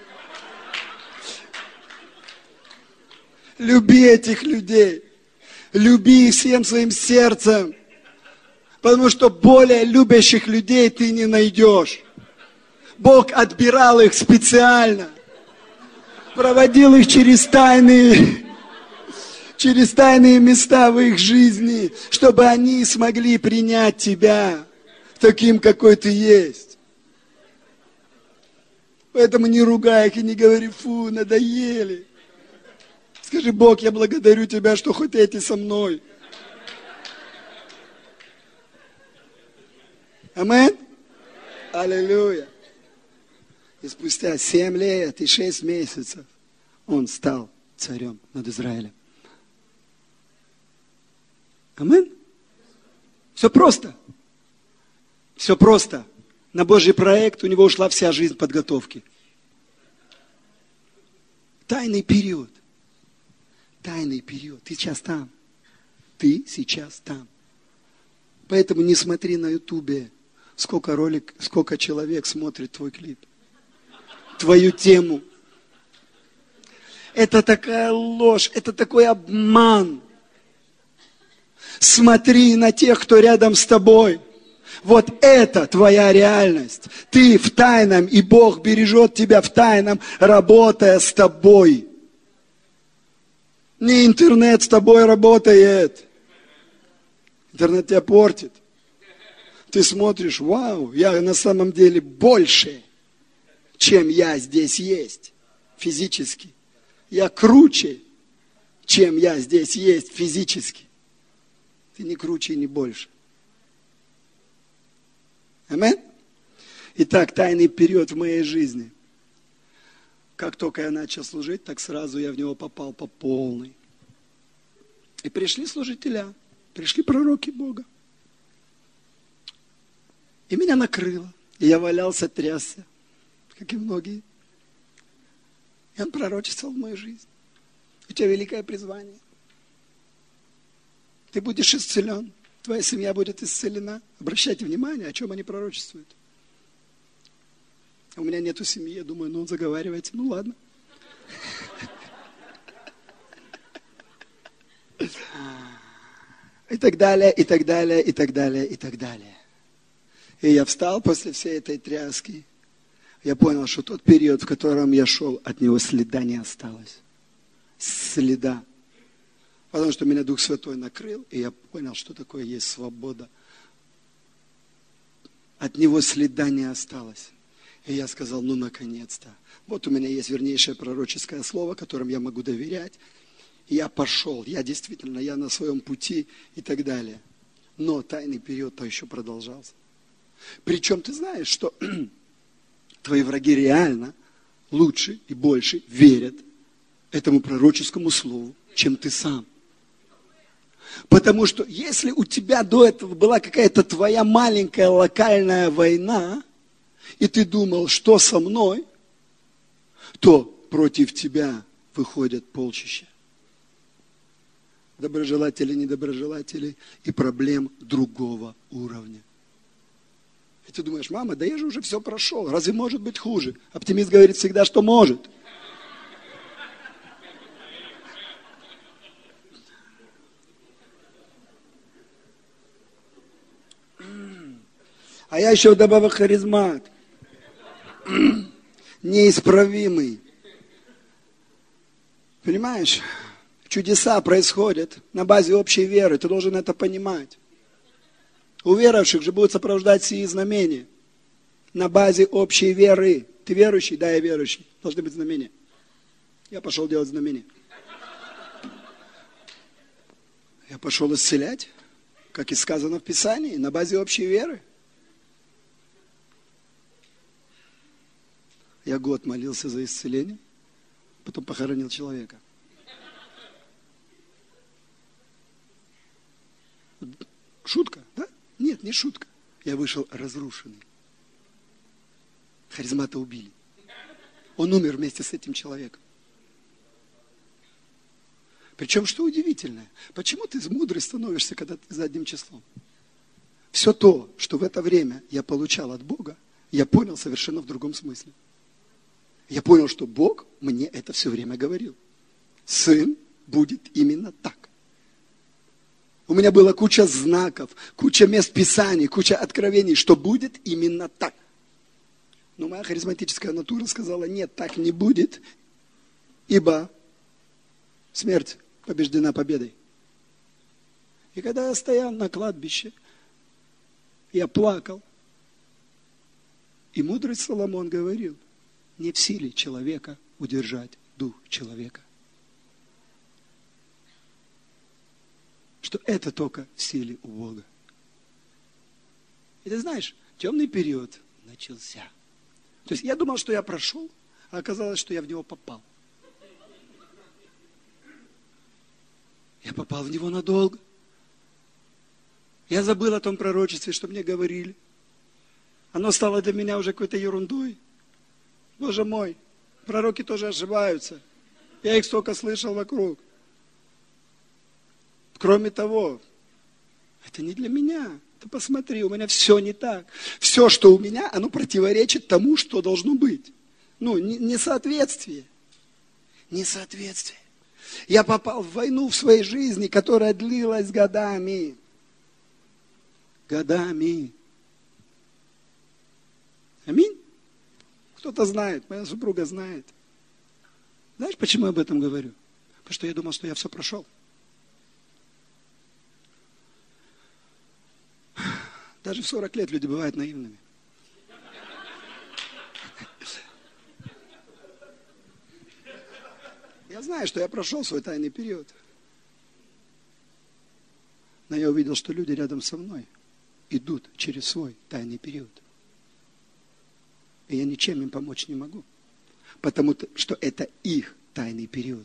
Люби этих людей. Люби их всем своим сердцем. Потому что более любящих людей ты не найдешь. Бог отбирал их специально. Проводил их через тайные, через тайные места в их жизни, чтобы они смогли принять тебя таким, какой ты есть. Поэтому не ругай их и не говори, фу, надоели. Скажи, Бог, я благодарю тебя, что хоть эти со мной. Аминь? Аллилуйя. И спустя семь лет и шесть месяцев он стал царем над Израилем. Аминь? Все просто. Все просто. На Божий проект у него ушла вся жизнь подготовки. Тайный период. Тайный период. Ты сейчас там. Ты сейчас там. Поэтому не смотри на ютубе, сколько ролик, сколько человек смотрит твой клип. Твою тему. Это такая ложь, это такой обман. Смотри на тех, кто рядом с тобой. Вот это твоя реальность. Ты в тайном, и Бог бережет тебя в тайном, работая с тобой. Не интернет с тобой работает. Интернет тебя портит. Ты смотришь, вау, я на самом деле больше, чем я здесь есть физически. Я круче, чем я здесь есть физически. Ты не круче и не больше. Аминь? Итак, тайный период в моей жизни. Как только я начал служить, так сразу я в него попал по полной. И пришли служителя, пришли пророки Бога. И меня накрыло. И я валялся, трясся, как и многие. И он пророчествовал в мою жизнь. У тебя великое призвание. Ты будешь исцелен. Твоя семья будет исцелена. Обращайте внимание, о чем они пророчествуют. У меня нету семьи, я думаю, ну он заговаривается, ну ладно. И так далее, и так далее, и так далее, и так далее. И я встал после всей этой тряски. Я понял, что тот период, в котором я шел, от него следа не осталось. Следа. Потому что меня Дух Святой накрыл, и я понял, что такое есть свобода. От него следа не осталось. И я сказал, ну наконец-то. Вот у меня есть вернейшее пророческое слово, которым я могу доверять. И я пошел, я действительно, я на своем пути и так далее. Но тайный период-то еще продолжался. Причем ты знаешь, что твои враги реально лучше и больше верят этому пророческому слову, чем ты сам. Потому что если у тебя до этого была какая-то твоя маленькая локальная война, и ты думал, что со мной, то против тебя выходят полчища. Доброжелателей, недоброжелателей и проблем другого уровня. И ты думаешь, мама, да я же уже все прошел, разве может быть хуже? Оптимист говорит всегда, что может. А я еще вдобавок харизмат. Неисправимый. Понимаешь? Чудеса происходят на базе общей веры. Ты должен это понимать. У верующих же будут сопровождать сии знамения. На базе общей веры. Ты верующий? Да, я верующий. Должны быть знамения. Я пошел делать знамения. Я пошел исцелять, как и сказано в Писании, на базе общей веры. Я год молился за исцеление, потом похоронил человека. Шутка, да? Нет, не шутка. Я вышел разрушенный. Харизмата убили. Он умер вместе с этим человеком. Причем, что удивительное, почему ты мудрый становишься, когда ты задним числом? Все то, что в это время я получал от Бога, я понял совершенно в другом смысле. Я понял, что Бог мне это все время говорил. Сын будет именно так. У меня была куча знаков, куча мест Писаний, куча откровений, что будет именно так. Но моя харизматическая натура сказала, нет, так не будет, ибо смерть побеждена победой. И когда я стоял на кладбище, я плакал, и мудрый Соломон говорил, не в силе человека удержать дух человека. Что это только в силе у Бога. И ты знаешь, темный период начался. То есть я думал, что я прошел, а оказалось, что я в него попал. Я попал в него надолго. Я забыл о том пророчестве, что мне говорили. Оно стало для меня уже какой-то ерундой. Боже мой, пророки тоже ошибаются. Я их столько слышал вокруг. Кроме того, это не для меня. Ты посмотри, у меня все не так. Все, что у меня, оно противоречит тому, что должно быть. Ну, несоответствие. Несоответствие. Я попал в войну в своей жизни, которая длилась годами. Годами. Аминь. Кто-то знает, моя супруга знает. Знаешь, почему я об этом говорю? Потому что я думал, что я все прошел. Даже в сорок лет люди бывают наивными. Я знаю, что я прошел свой тайный период. Но я увидел, что люди рядом со мной идут через свой тайный период. И я ничем им помочь не могу. Потому что это их тайный период.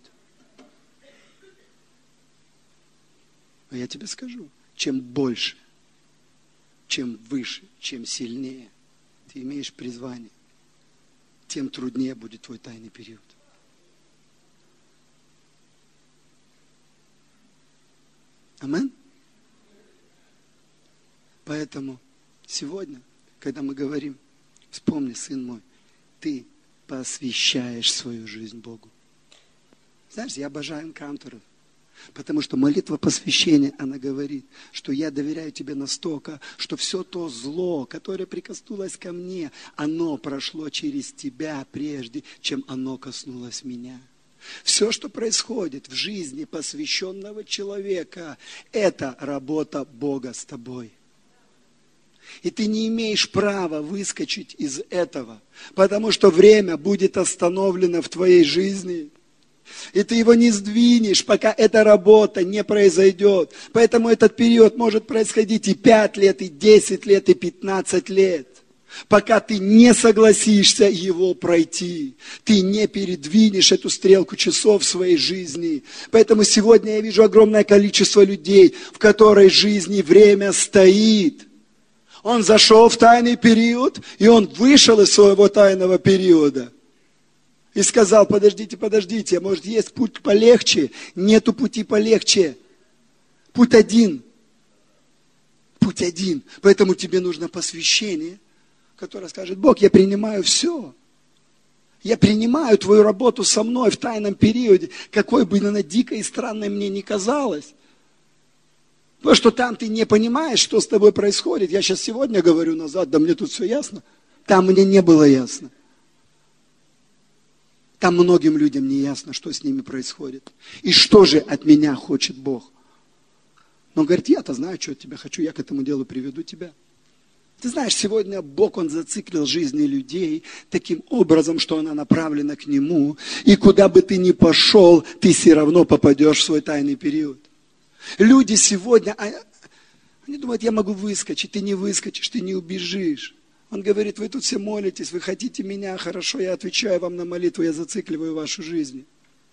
Но я тебе скажу, чем больше, чем выше, чем сильнее ты имеешь призвание, тем труднее будет твой тайный период. Амин? Поэтому сегодня, когда мы говорим, вспомни, сын мой, ты посвящаешь свою жизнь Богу. Знаешь, я обожаю энкаунтеров, потому что молитва посвящения, она говорит, что я доверяю тебе настолько, что все то зло, которое прикоснулось ко мне, оно прошло через тебя прежде, чем оно коснулось меня. Все, что происходит в жизни посвященного человека, это работа Бога с тобой. И ты не имеешь права выскочить из этого, потому что время будет остановлено в твоей жизни. И ты его не сдвинешь, пока эта работа не произойдет. Поэтому этот период может происходить и пять лет, и десять лет, и пятнадцать лет. Пока ты не согласишься его пройти, ты не передвинешь эту стрелку часов в своей жизни. Поэтому сегодня я вижу огромное количество людей, в которой жизни время стоит. Он зашел в тайный период, и он вышел из своего тайного периода. И сказал, подождите, подождите, может есть путь полегче? Нету пути полегче. Путь один. Путь один. Поэтому тебе нужно посвящение, которое скажет, Бог, я принимаю все. Я принимаю твою работу со мной в тайном периоде, какой бы она дикой и странной мне ни казалась. Потому что там ты не понимаешь, что с тобой происходит. Я сейчас сегодня говорю назад, да мне тут все ясно. Там мне не было ясно. Там многим людям не ясно, что с ними происходит. И что же от меня хочет Бог. Но он говорит, я-то знаю, что от тебя хочу, я к этому делу приведу тебя. Ты знаешь, сегодня Бог, Он зациклил жизни людей таким образом, что она направлена к Нему. И куда бы ты ни пошел, ты все равно попадешь в свой тайный период. Люди сегодня, они думают, я могу выскочить, ты не выскочишь, ты не убежишь. Он говорит, вы тут все молитесь, вы хотите меня, хорошо, я отвечаю вам на молитву, я зацикливаю вашу жизнь.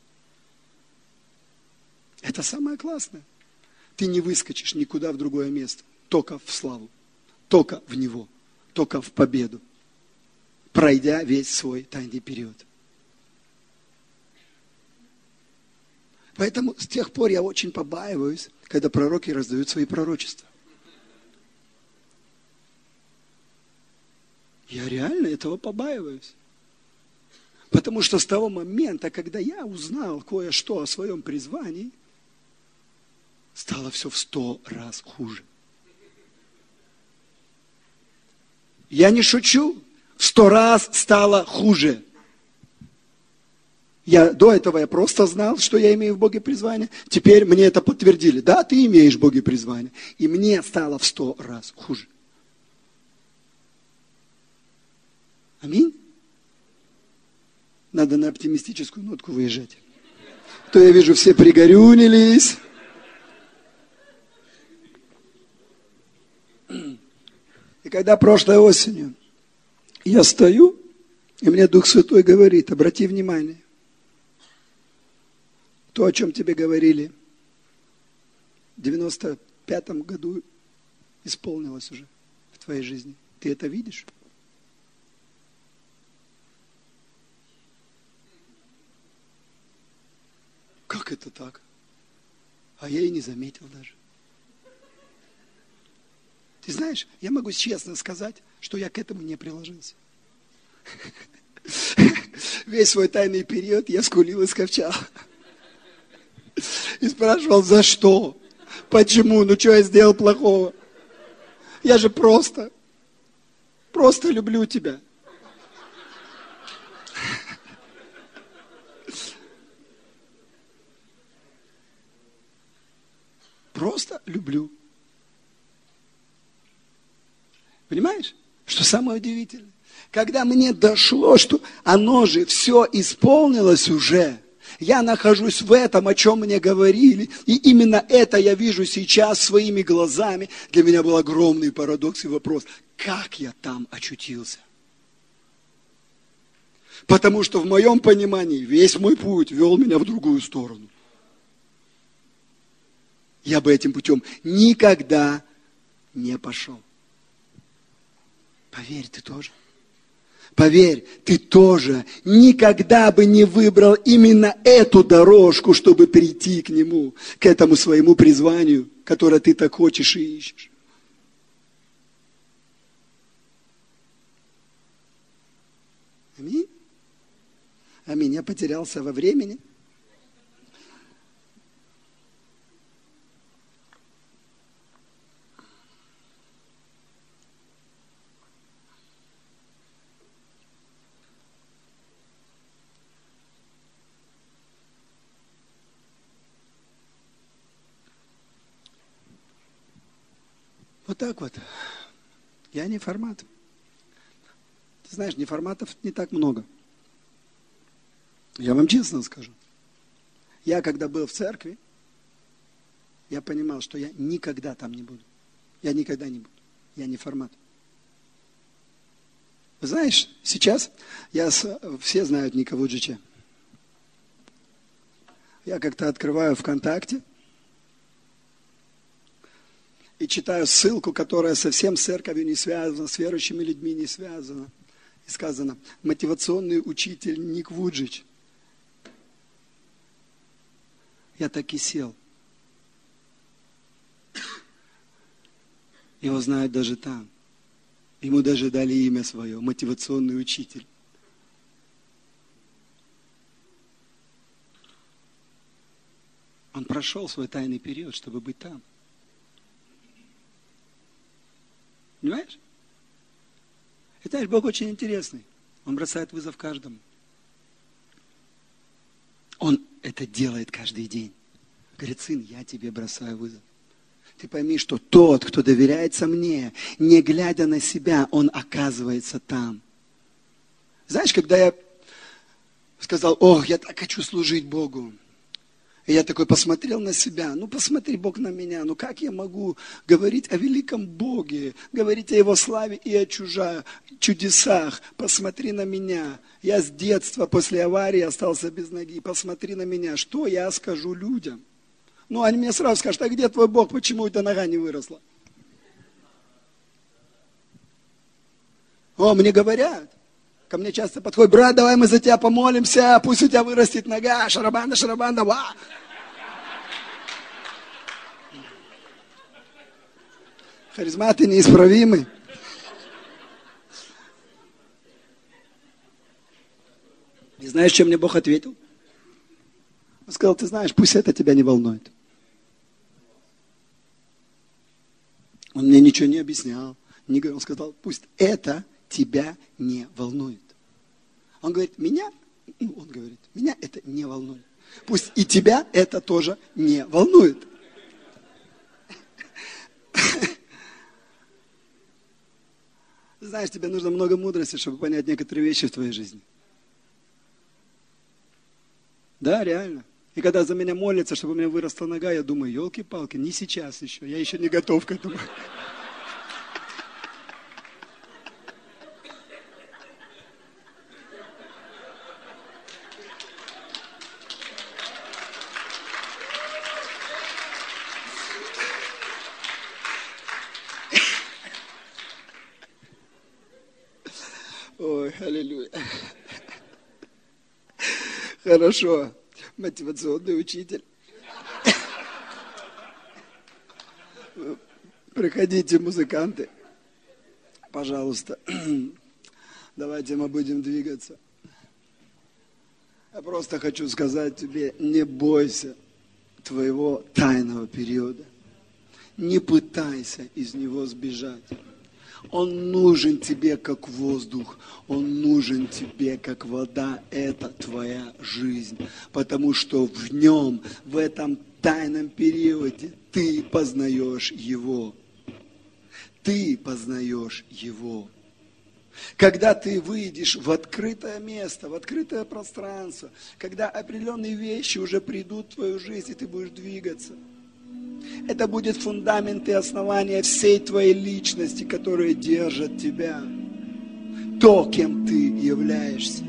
Это самое классное. Ты не выскочишь никуда в другое место, только в славу. Только в Него, только в победу, пройдя весь свой тайный период. Поэтому с тех пор я очень побаиваюсь, когда пророки раздают свои пророчества. Я реально этого побаиваюсь. Потому что с того момента, когда я узнал кое-что о своем призвании, стало все в сто раз хуже. Я не шучу, в сто раз стало хуже. Я, до этого я просто знал, что я имею в Боге призвание. Теперь мне это подтвердили. Да, ты имеешь в Боге призвание. И мне стало в сто раз хуже. Аминь. Надо на оптимистическую нотку выезжать. То я вижу, все пригорюнились. И когда прошлой осенью я стою, и мне Дух Святой говорит, обрати внимание, то, о чем тебе говорили в девяносто пятом году, исполнилось уже в твоей жизни. Ты это видишь? Как это так? А я и не заметил даже. Ты знаешь, я могу честно сказать, что я к этому не приложился. Весь свой тайный период я скулил и скавчал. И спрашивал, за что? Почему? Ну, что я сделал плохого? Я же просто, просто люблю тебя. Просто люблю. Понимаешь, что самое удивительное? Когда мне дошло, что оно же все исполнилось уже, я нахожусь в этом, о чем мне говорили, и именно это я вижу сейчас своими глазами. Для меня был огромный парадокс и вопрос, как я там очутился? Потому что в моем понимании весь мой путь вел меня в другую сторону. Я бы этим путем никогда не пошел. Поверь, ты тоже. Поверь, ты тоже никогда бы не выбрал именно эту дорожку, чтобы прийти к Нему, к этому своему призванию, которое ты так хочешь и ищешь. Аминь. Аминь. Я потерялся во времени. Вот так вот. Я не формат. Ты знаешь, неформатов не так много. Я вам честно скажу. Я когда был в церкви, я понимал, что я никогда там не буду. Я никогда не буду. Я не формат. Вы знаешь, сейчас я с, все знают Ника Вуджича. Я как-то открываю ВКонтакте и читаю ссылку, которая совсем с церковью не связана, с верующими людьми не связана. И сказано, мотивационный учитель Ник Вуджич. Я так и сел. Его знают даже там. Ему даже дали имя свое, мотивационный учитель. Он прошел свой тайный период, чтобы быть там. Понимаешь? И знаешь, Бог очень интересный. Он бросает вызов каждому. Он это делает каждый день. Говорит, сын, я тебе бросаю вызов. Ты пойми, что тот, кто доверяется мне, не глядя на себя, он оказывается там. Знаешь, когда я сказал, ох, я так хочу служить Богу. И я такой посмотрел на себя, ну посмотри, Бог, на меня, ну как я могу говорить о великом Боге, говорить о Его славе и о чужа, чудесах, посмотри на меня. Я с детства после аварии остался без ноги, посмотри на меня, что я скажу людям? Ну они мне сразу скажут, а где твой Бог, почему у тебя нога не выросла? О, мне говорят. Ко мне часто подходит, брат, давай мы за тебя помолимся, пусть у тебя вырастет нога, шарабанда, шарабанда, ва. Харизматы неисправимы. И знаешь, чем мне Бог ответил? Он сказал, ты знаешь, пусть это тебя не волнует. Он мне ничего не объяснял, не говорил, он сказал, пусть это тебя не волнует. Он говорит, меня, ну, он говорит, меня это не волнует. Пусть и тебя это тоже не волнует. Знаешь, тебе нужно много мудрости, чтобы понять некоторые вещи в твоей жизни. Да, реально. И когда за меня молятся, чтобы у меня выросла нога, я думаю, елки-палки, не сейчас еще, я еще не готов к этому. Ой, аллилуйя. Хорошо. Мотивационный учитель. Приходите, музыканты. Пожалуйста. Давайте мы будем двигаться. Я просто хочу сказать тебе, не бойся твоего тайного периода. Не пытайся из него сбежать. Он нужен тебе как воздух, он нужен тебе как вода. Это твоя жизнь, потому что в нем, в этом тайном периоде ты познаешь его. Ты познаешь его. Когда ты выйдешь в открытое место, в открытое пространство, когда определенные вещи уже придут в твою жизнь, и ты будешь двигаться, это будет фундамент и основание всей твоей личности, которые держат тебя. То, кем ты являешься.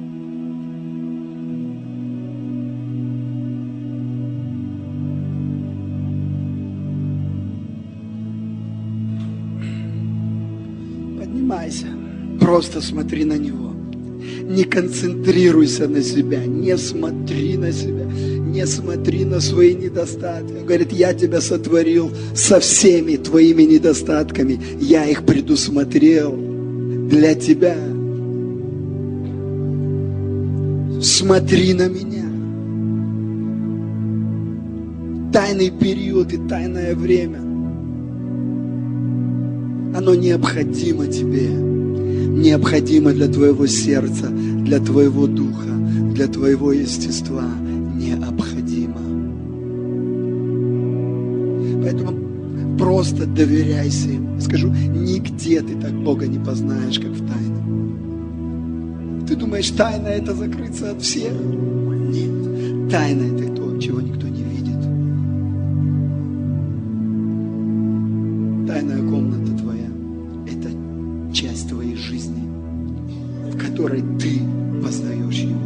Поднимайся. Просто смотри на него. Не концентрируйся на себя. Не смотри на себя. Не смотри на свои недостатки. Он говорит, я тебя сотворил со всеми твоими недостатками. Я их предусмотрел для тебя. Смотри на меня. Тайный период и тайное время. Оно необходимо тебе. Необходимо для твоего сердца, для твоего духа, для твоего естества. Необходимо. Поэтому просто доверяйся им. Скажу, нигде ты так Бога не познаешь, как в тайном. Ты думаешь, тайна это закрыться от всех? Нет. Тайна это то, чего никто не видит. Тайная комната твоя – это часть твоей жизни, в которой ты познаешь Его.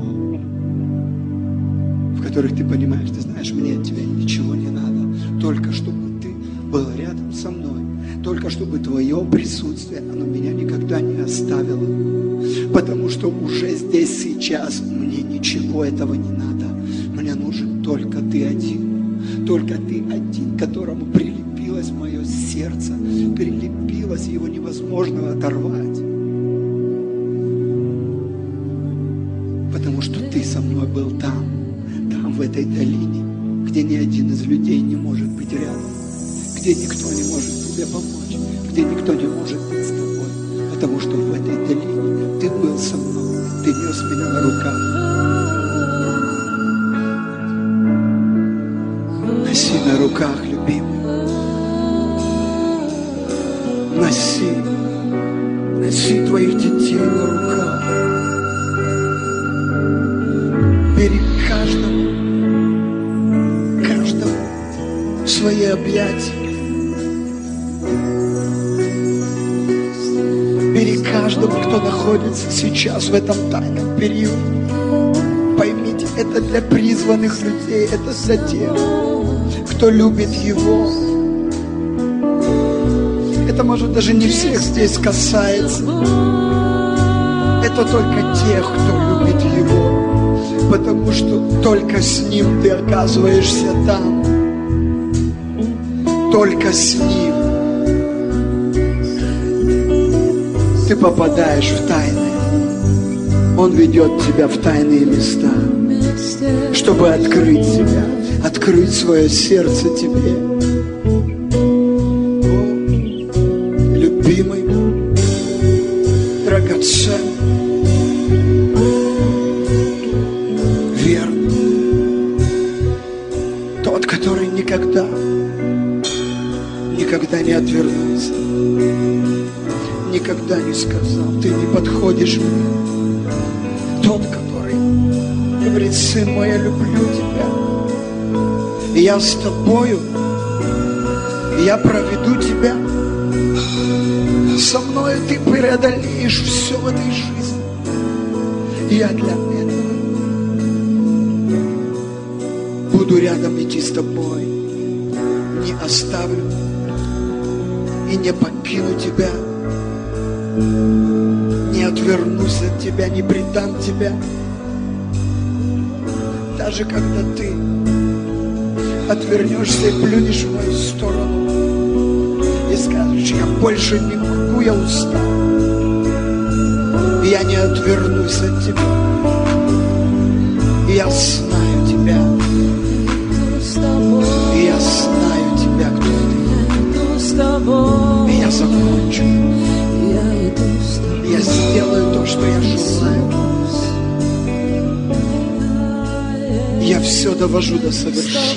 В которых ты понимаешь, ты знаешь, мне от тебя ничего не надо. Только чтобы ты был рядом со мной. Только чтобы твоя Твое присутствие, оно меня никогда не оставило. Потому что уже здесь, сейчас мне ничего этого не надо. Мне нужен только Ты один. Только Ты один, к которому прилепилось мое сердце. Прилепилось, его невозможно оторвать. Потому что Ты со мной был там, там в этой долине, где ни один из людей не может быть рядом, где никто не может тебе помочь, где никто не может быть с тобой, потому что в этой долине Ты был со мной, Ты нес меня на руках. Носи на руках, любимый. Носи, носи твоих детей на руках. Бери каждого, каждого в свои объятия. Бери каждого, кто находится сейчас в этом тайном периоде. Поймите, это для призванных людей, это для тех, кто любит Его. Это, может, даже не всех здесь касается. Это только тех, кто любит Его. Потому что только с Ним ты оказываешься там. Только с Ним ты попадаешь в тайны. Он ведет тебя в тайные места, чтобы открыть себя, открыть свое сердце тебе. О, любимый, драгоценный, который никогда, никогда не отвернулся, никогда не сказал: ты не подходишь мне. Тот, который говорит: сын мой, я люблю тебя, и я с тобою, и я проведу тебя. Со мною ты преодолеешь все в этой жизни. И я для этого буду рядом идти с тобой, не оставлю и не покину тебя, не отвернусь от тебя, не предам тебя. Даже когда ты отвернешься и плюнешь в мою сторону и скажешь: я больше не могу, я устал, я не отвернусь от тебя. Я знаю тебя. И я знаю тебя, кто ты. И я закончу. Я сделаю то, что я желаю. Я все довожу до совершенства.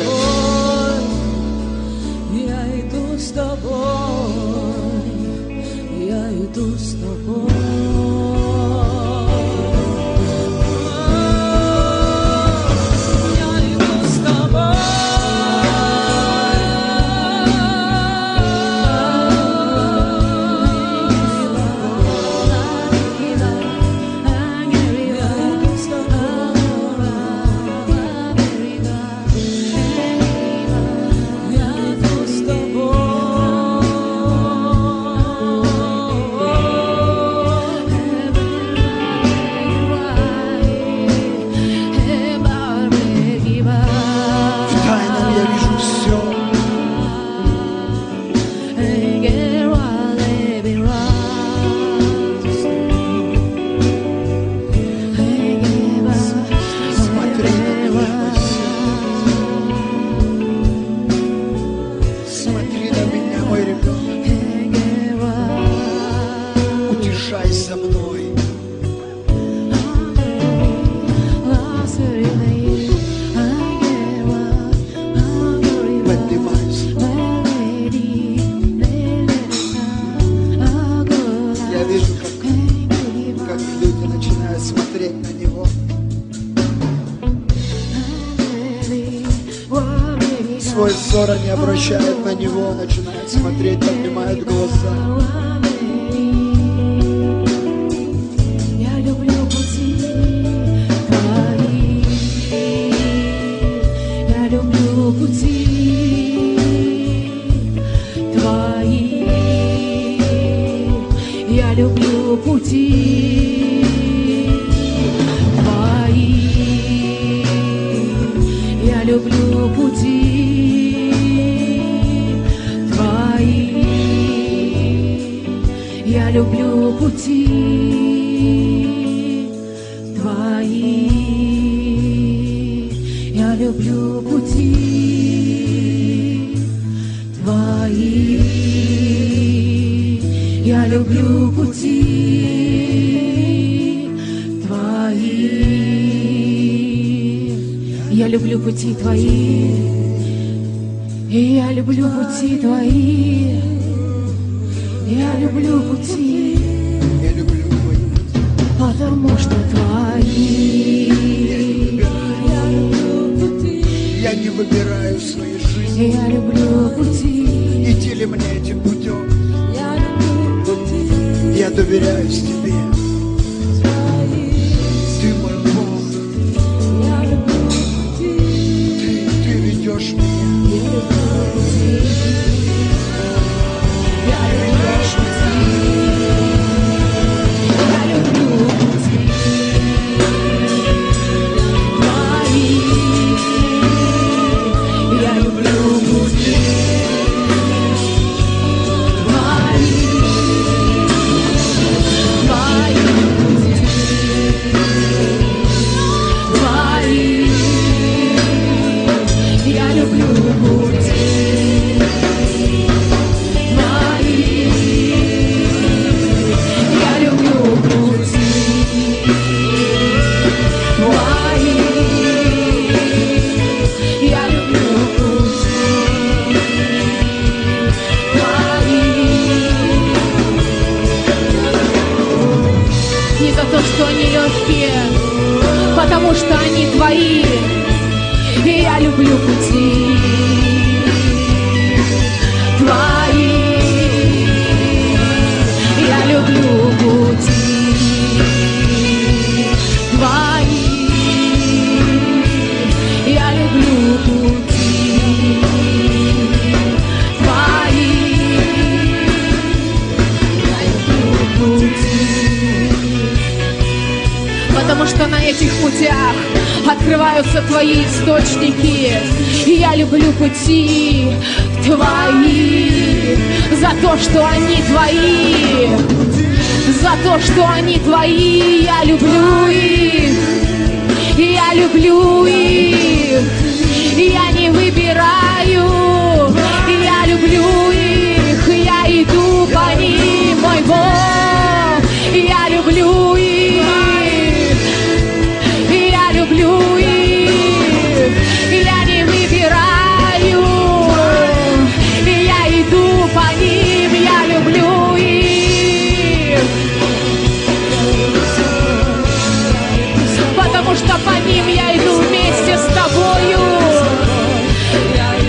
Я иду с тобой. Я иду с тобой. Не обращает на него, начинает смотреть, поднимает глаза. Я люблю пути твои, я люблю пути твои. люблю пути Твои. Я люблю пути Твои. Я люблю пути Твои. Я люблю пути Твои. Я люблю пути Твои. Я люблю пути Твои. И я люблю пути Твои. Я люблю пути. Я люблю твои пути. Потому что Твои. Я не выбираю своей жизни. Я люблю пути. Идти ли мне этим путем? Я люблю пути. Я доверяюсь тебе. Ты мой Бог. Я люблю пути. Ты, ты ведешь меня. Я люблю пути. Я люблю пути. Я люблю пути Твои. Я люблю пути Твои. Твои пути. Твои. Я люблю пути Твои. Я люблю пути Твои. Я люблю пути Твои. Не за то, что они легкие, потому что они Твои. И я люблю пути Твои. Я люблю пути Твои. Я люблю пути Твои. Я люблю пути. Потому что на этих путях открываются Твои источники. И я люблю пути Твои. За то, что они Твои. За то, что они Твои. Я люблю их. Я люблю их. Я не выбираю. Я люблю их. Я иду по ним, мой Бог. Я люблю их. Я люблю их. Я не выбираю. Я иду по ним. Я люблю их. Потому что по ним я иду вместе с Тобою.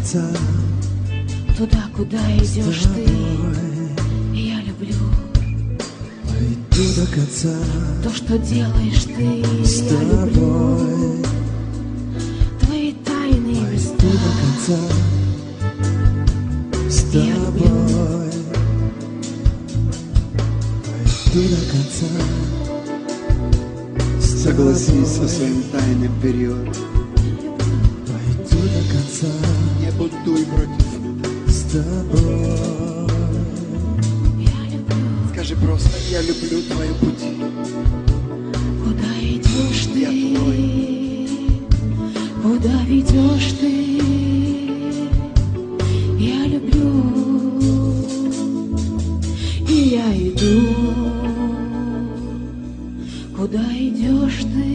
конца. Туда, куда идешь ты, я люблю. Пойду до конца. То, что делаешь ты, С я люблю. тобой. Твои тайные места, Пойду до конца. С я люблю. тобой. Пойду до конца. Согласись со своим тайным периодом. Пойду до конца. Не бунтуй против. С тобой. Я люблю. Скажи просто, я люблю твои пути. Куда идешь ты? Я твой. Куда ведешь ты? Я люблю. И я иду. Куда идешь ты?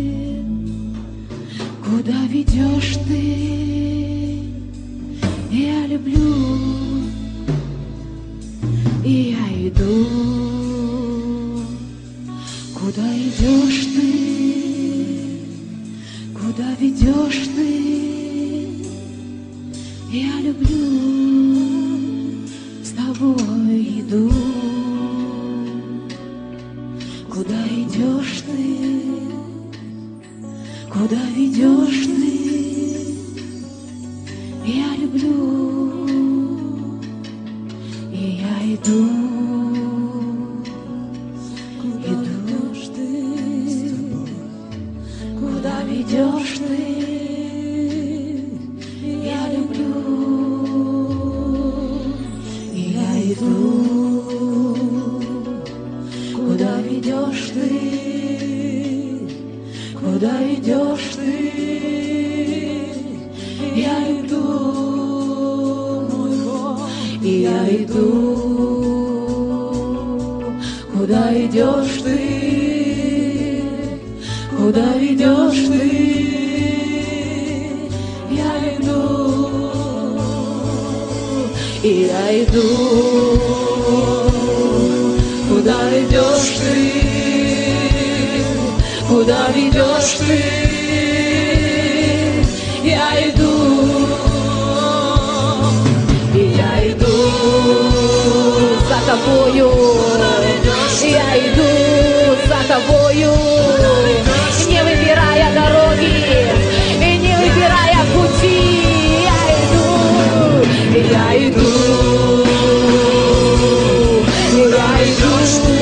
Куда ведешь ты? Я люблю. И я иду. Куда идешь ты? Куда ведешь ты? Я люблю. С тобой иду. Куда идешь ты? Куда ведешь ты? Я люблю. И я иду. Идешь ты? Куда ведешь ты? Я люблю. И я иду. Куда ведешь ты? Куда идешь ты? Я иду, мой Бог, и я иду. Куда идешь ты? Куда ведешь ты? Я иду, и я иду. Куда идешь ты? Куда ведешь ты? Я иду, и я иду за тобою. Я иду за тобою, не выбирая дороги и не выбирая пути. Я иду, я иду, я иду.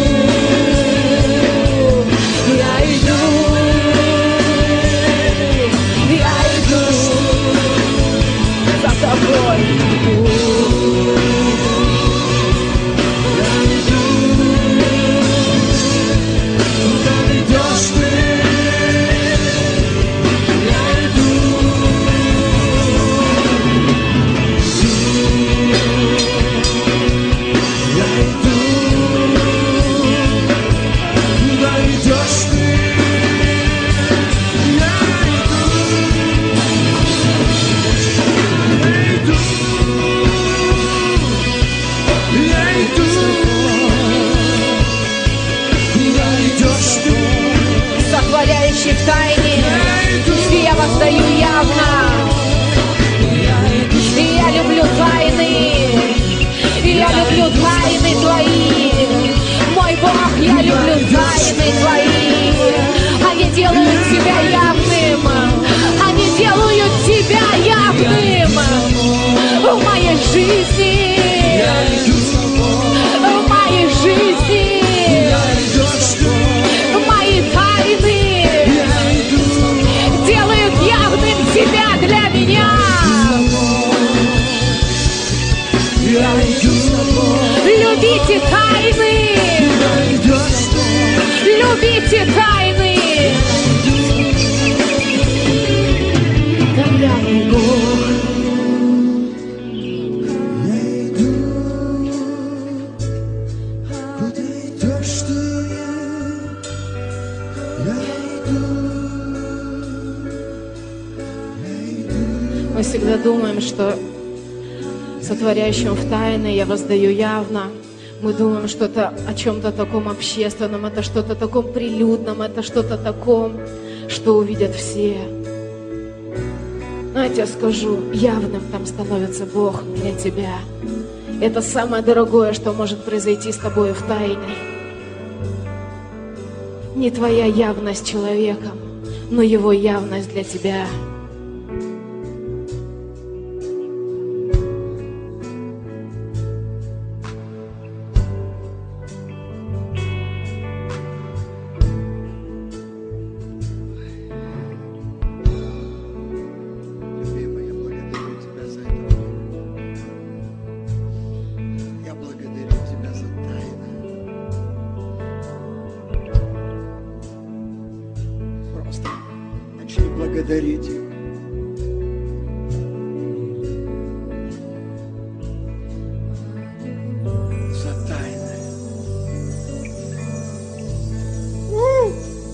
Сотворяющий в тайне, и я воздаю явно. И я люблю тайны, и я люблю тайны твои. Мой Бог, я люблю тайны твои. Они делают тебя явным, они делают тебя явным в моей жизни, в моей жизни. Мои тайны делают явным тебя для меня. Любите тайны, любите тайны. Тогда Бог. Мы всегда думаем, что сотворяющим в тайне я воздаю явно. Мы думаем что-то о чем-то таком общественном, это что-то таком прилюдном, это что-то таком, что увидят все. Но я тебе скажу, явным там становится Бог для тебя. Это самое дорогое, что может произойти с тобой в тайне. Не твоя явность человеком, но Его явность для тебя. Благодарить Его. За тайное. У!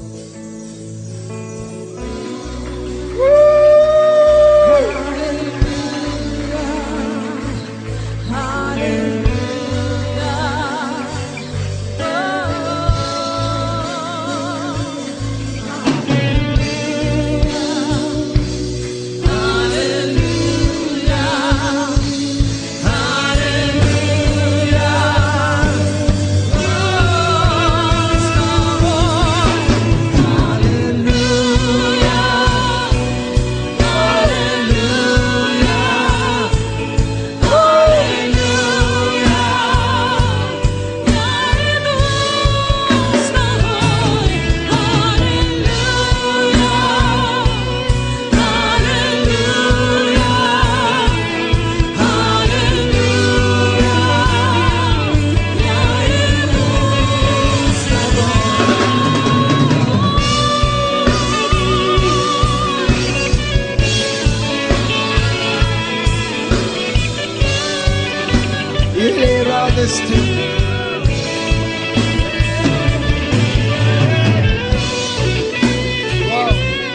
Или радости. Вау.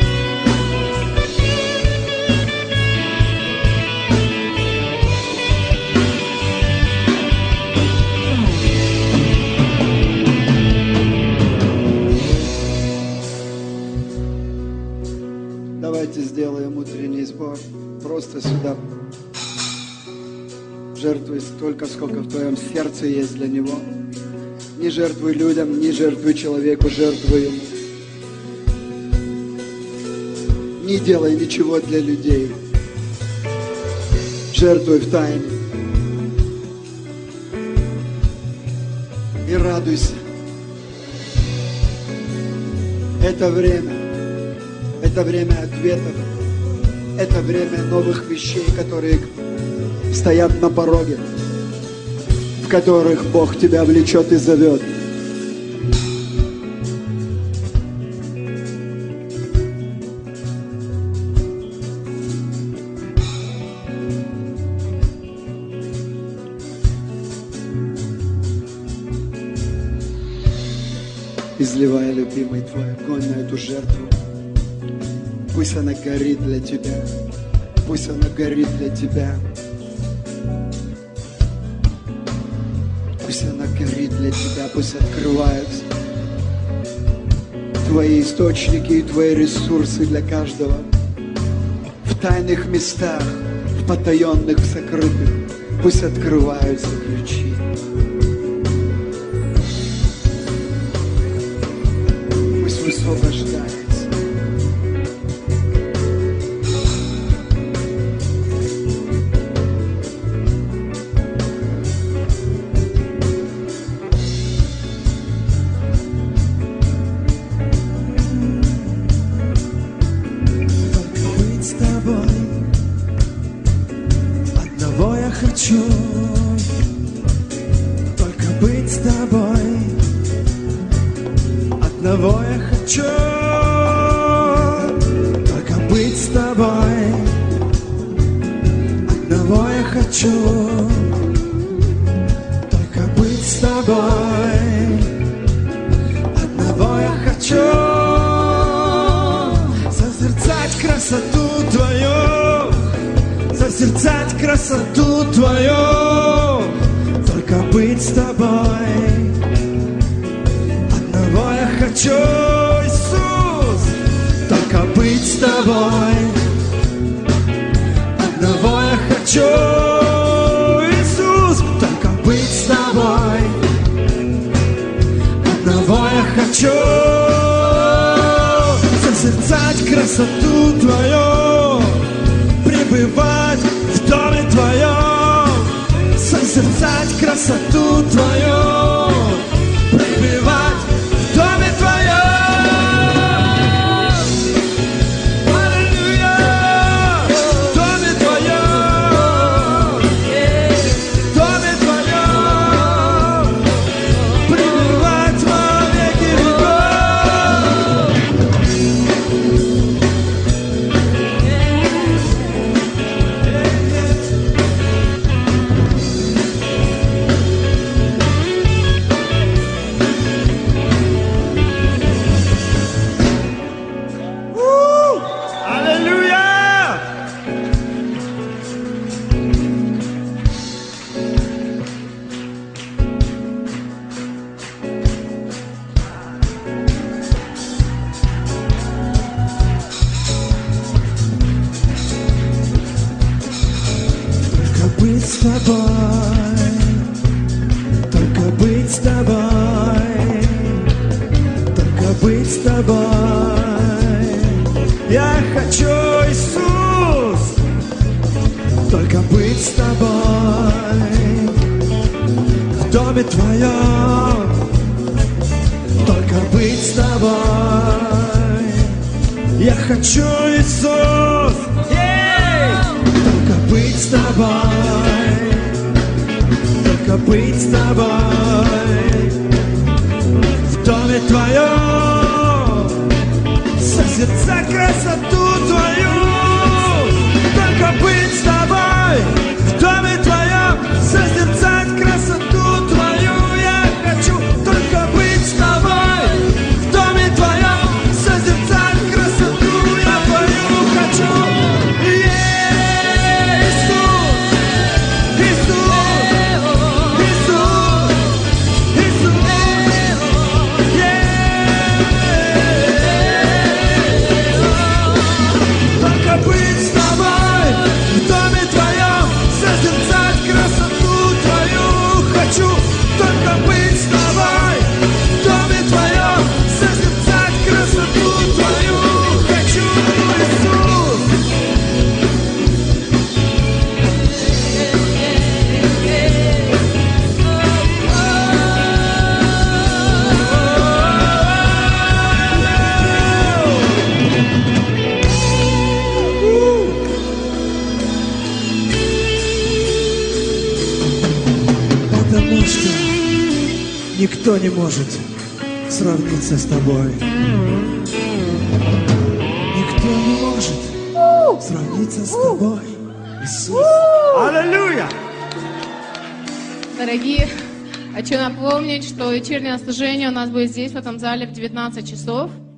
Давайте сделаем утренний сбор. Просто сюда. Жертвуй столько, сколько в твоем сердце есть для Него. Не жертвуй людям, не жертвуй человеку, жертвуй Ему. Не делай ничего для людей. Жертвуй в тайне. И радуйся. Это время. Это время ответов. Это время новых вещей, которые стоят на пороге, в которых Бог тебя влечет и зовет. Изливай, любимый, твой огонь на эту жертву. Пусть она горит для тебя. Пусть она горит для тебя. Пусть она горит для тебя, пусть открываются твои источники и твои ресурсы для каждого. В тайных местах, в потаенных, в сокрытых, пусть открываются ключи. Пусть высвобождается. Хочу только быть с тобой. Одного я хочу только быть с тобой. Одного я хочу только быть с тобой. Одного я хочу созерцать красоту твою. Созерцать красоту твою, только быть с тобой. Одного я хочу, Иисус, только быть с тобой. красоту Твою, пребывать в доме Твоем, созерцать красоту Твою, пребывать в доме Твоем. Аллилуйя! В доме Твоем, в доме Твоем, пребывать во веки веков. Аллилуйя! Только быть с тобой, только быть с тобой, только быть с тобой. Я хочу, Иисус, только быть с тобой, в доме Твоем, только быть с тобой. Я хочу, Иисус, ей! Только быть с тобой, только быть с тобой, в доме Твоем, созерцать красоту Твою, только быть с тобой, в доме Твоем, созерцать красоту Твою. Я хочу только быть с тобой, в доме Твоем, созерцать красоту я Твою хочу. Иисус, Иисус, Иисус, Иисус, только быть с тобой, в доме Твоем, созерцать красоту Твою. Хочу только быть с тобой, в доме Твоем, созерцать красоту Твою. Хочу, Иисус. Потому что никто не может сравниться с тобой. Никто не может сравниться с тобой, Иисус. Аллилуйя! Дорогие, хочу напомнить, что вечернее служение у нас будет здесь, в этом зале, в девятнадцать часов.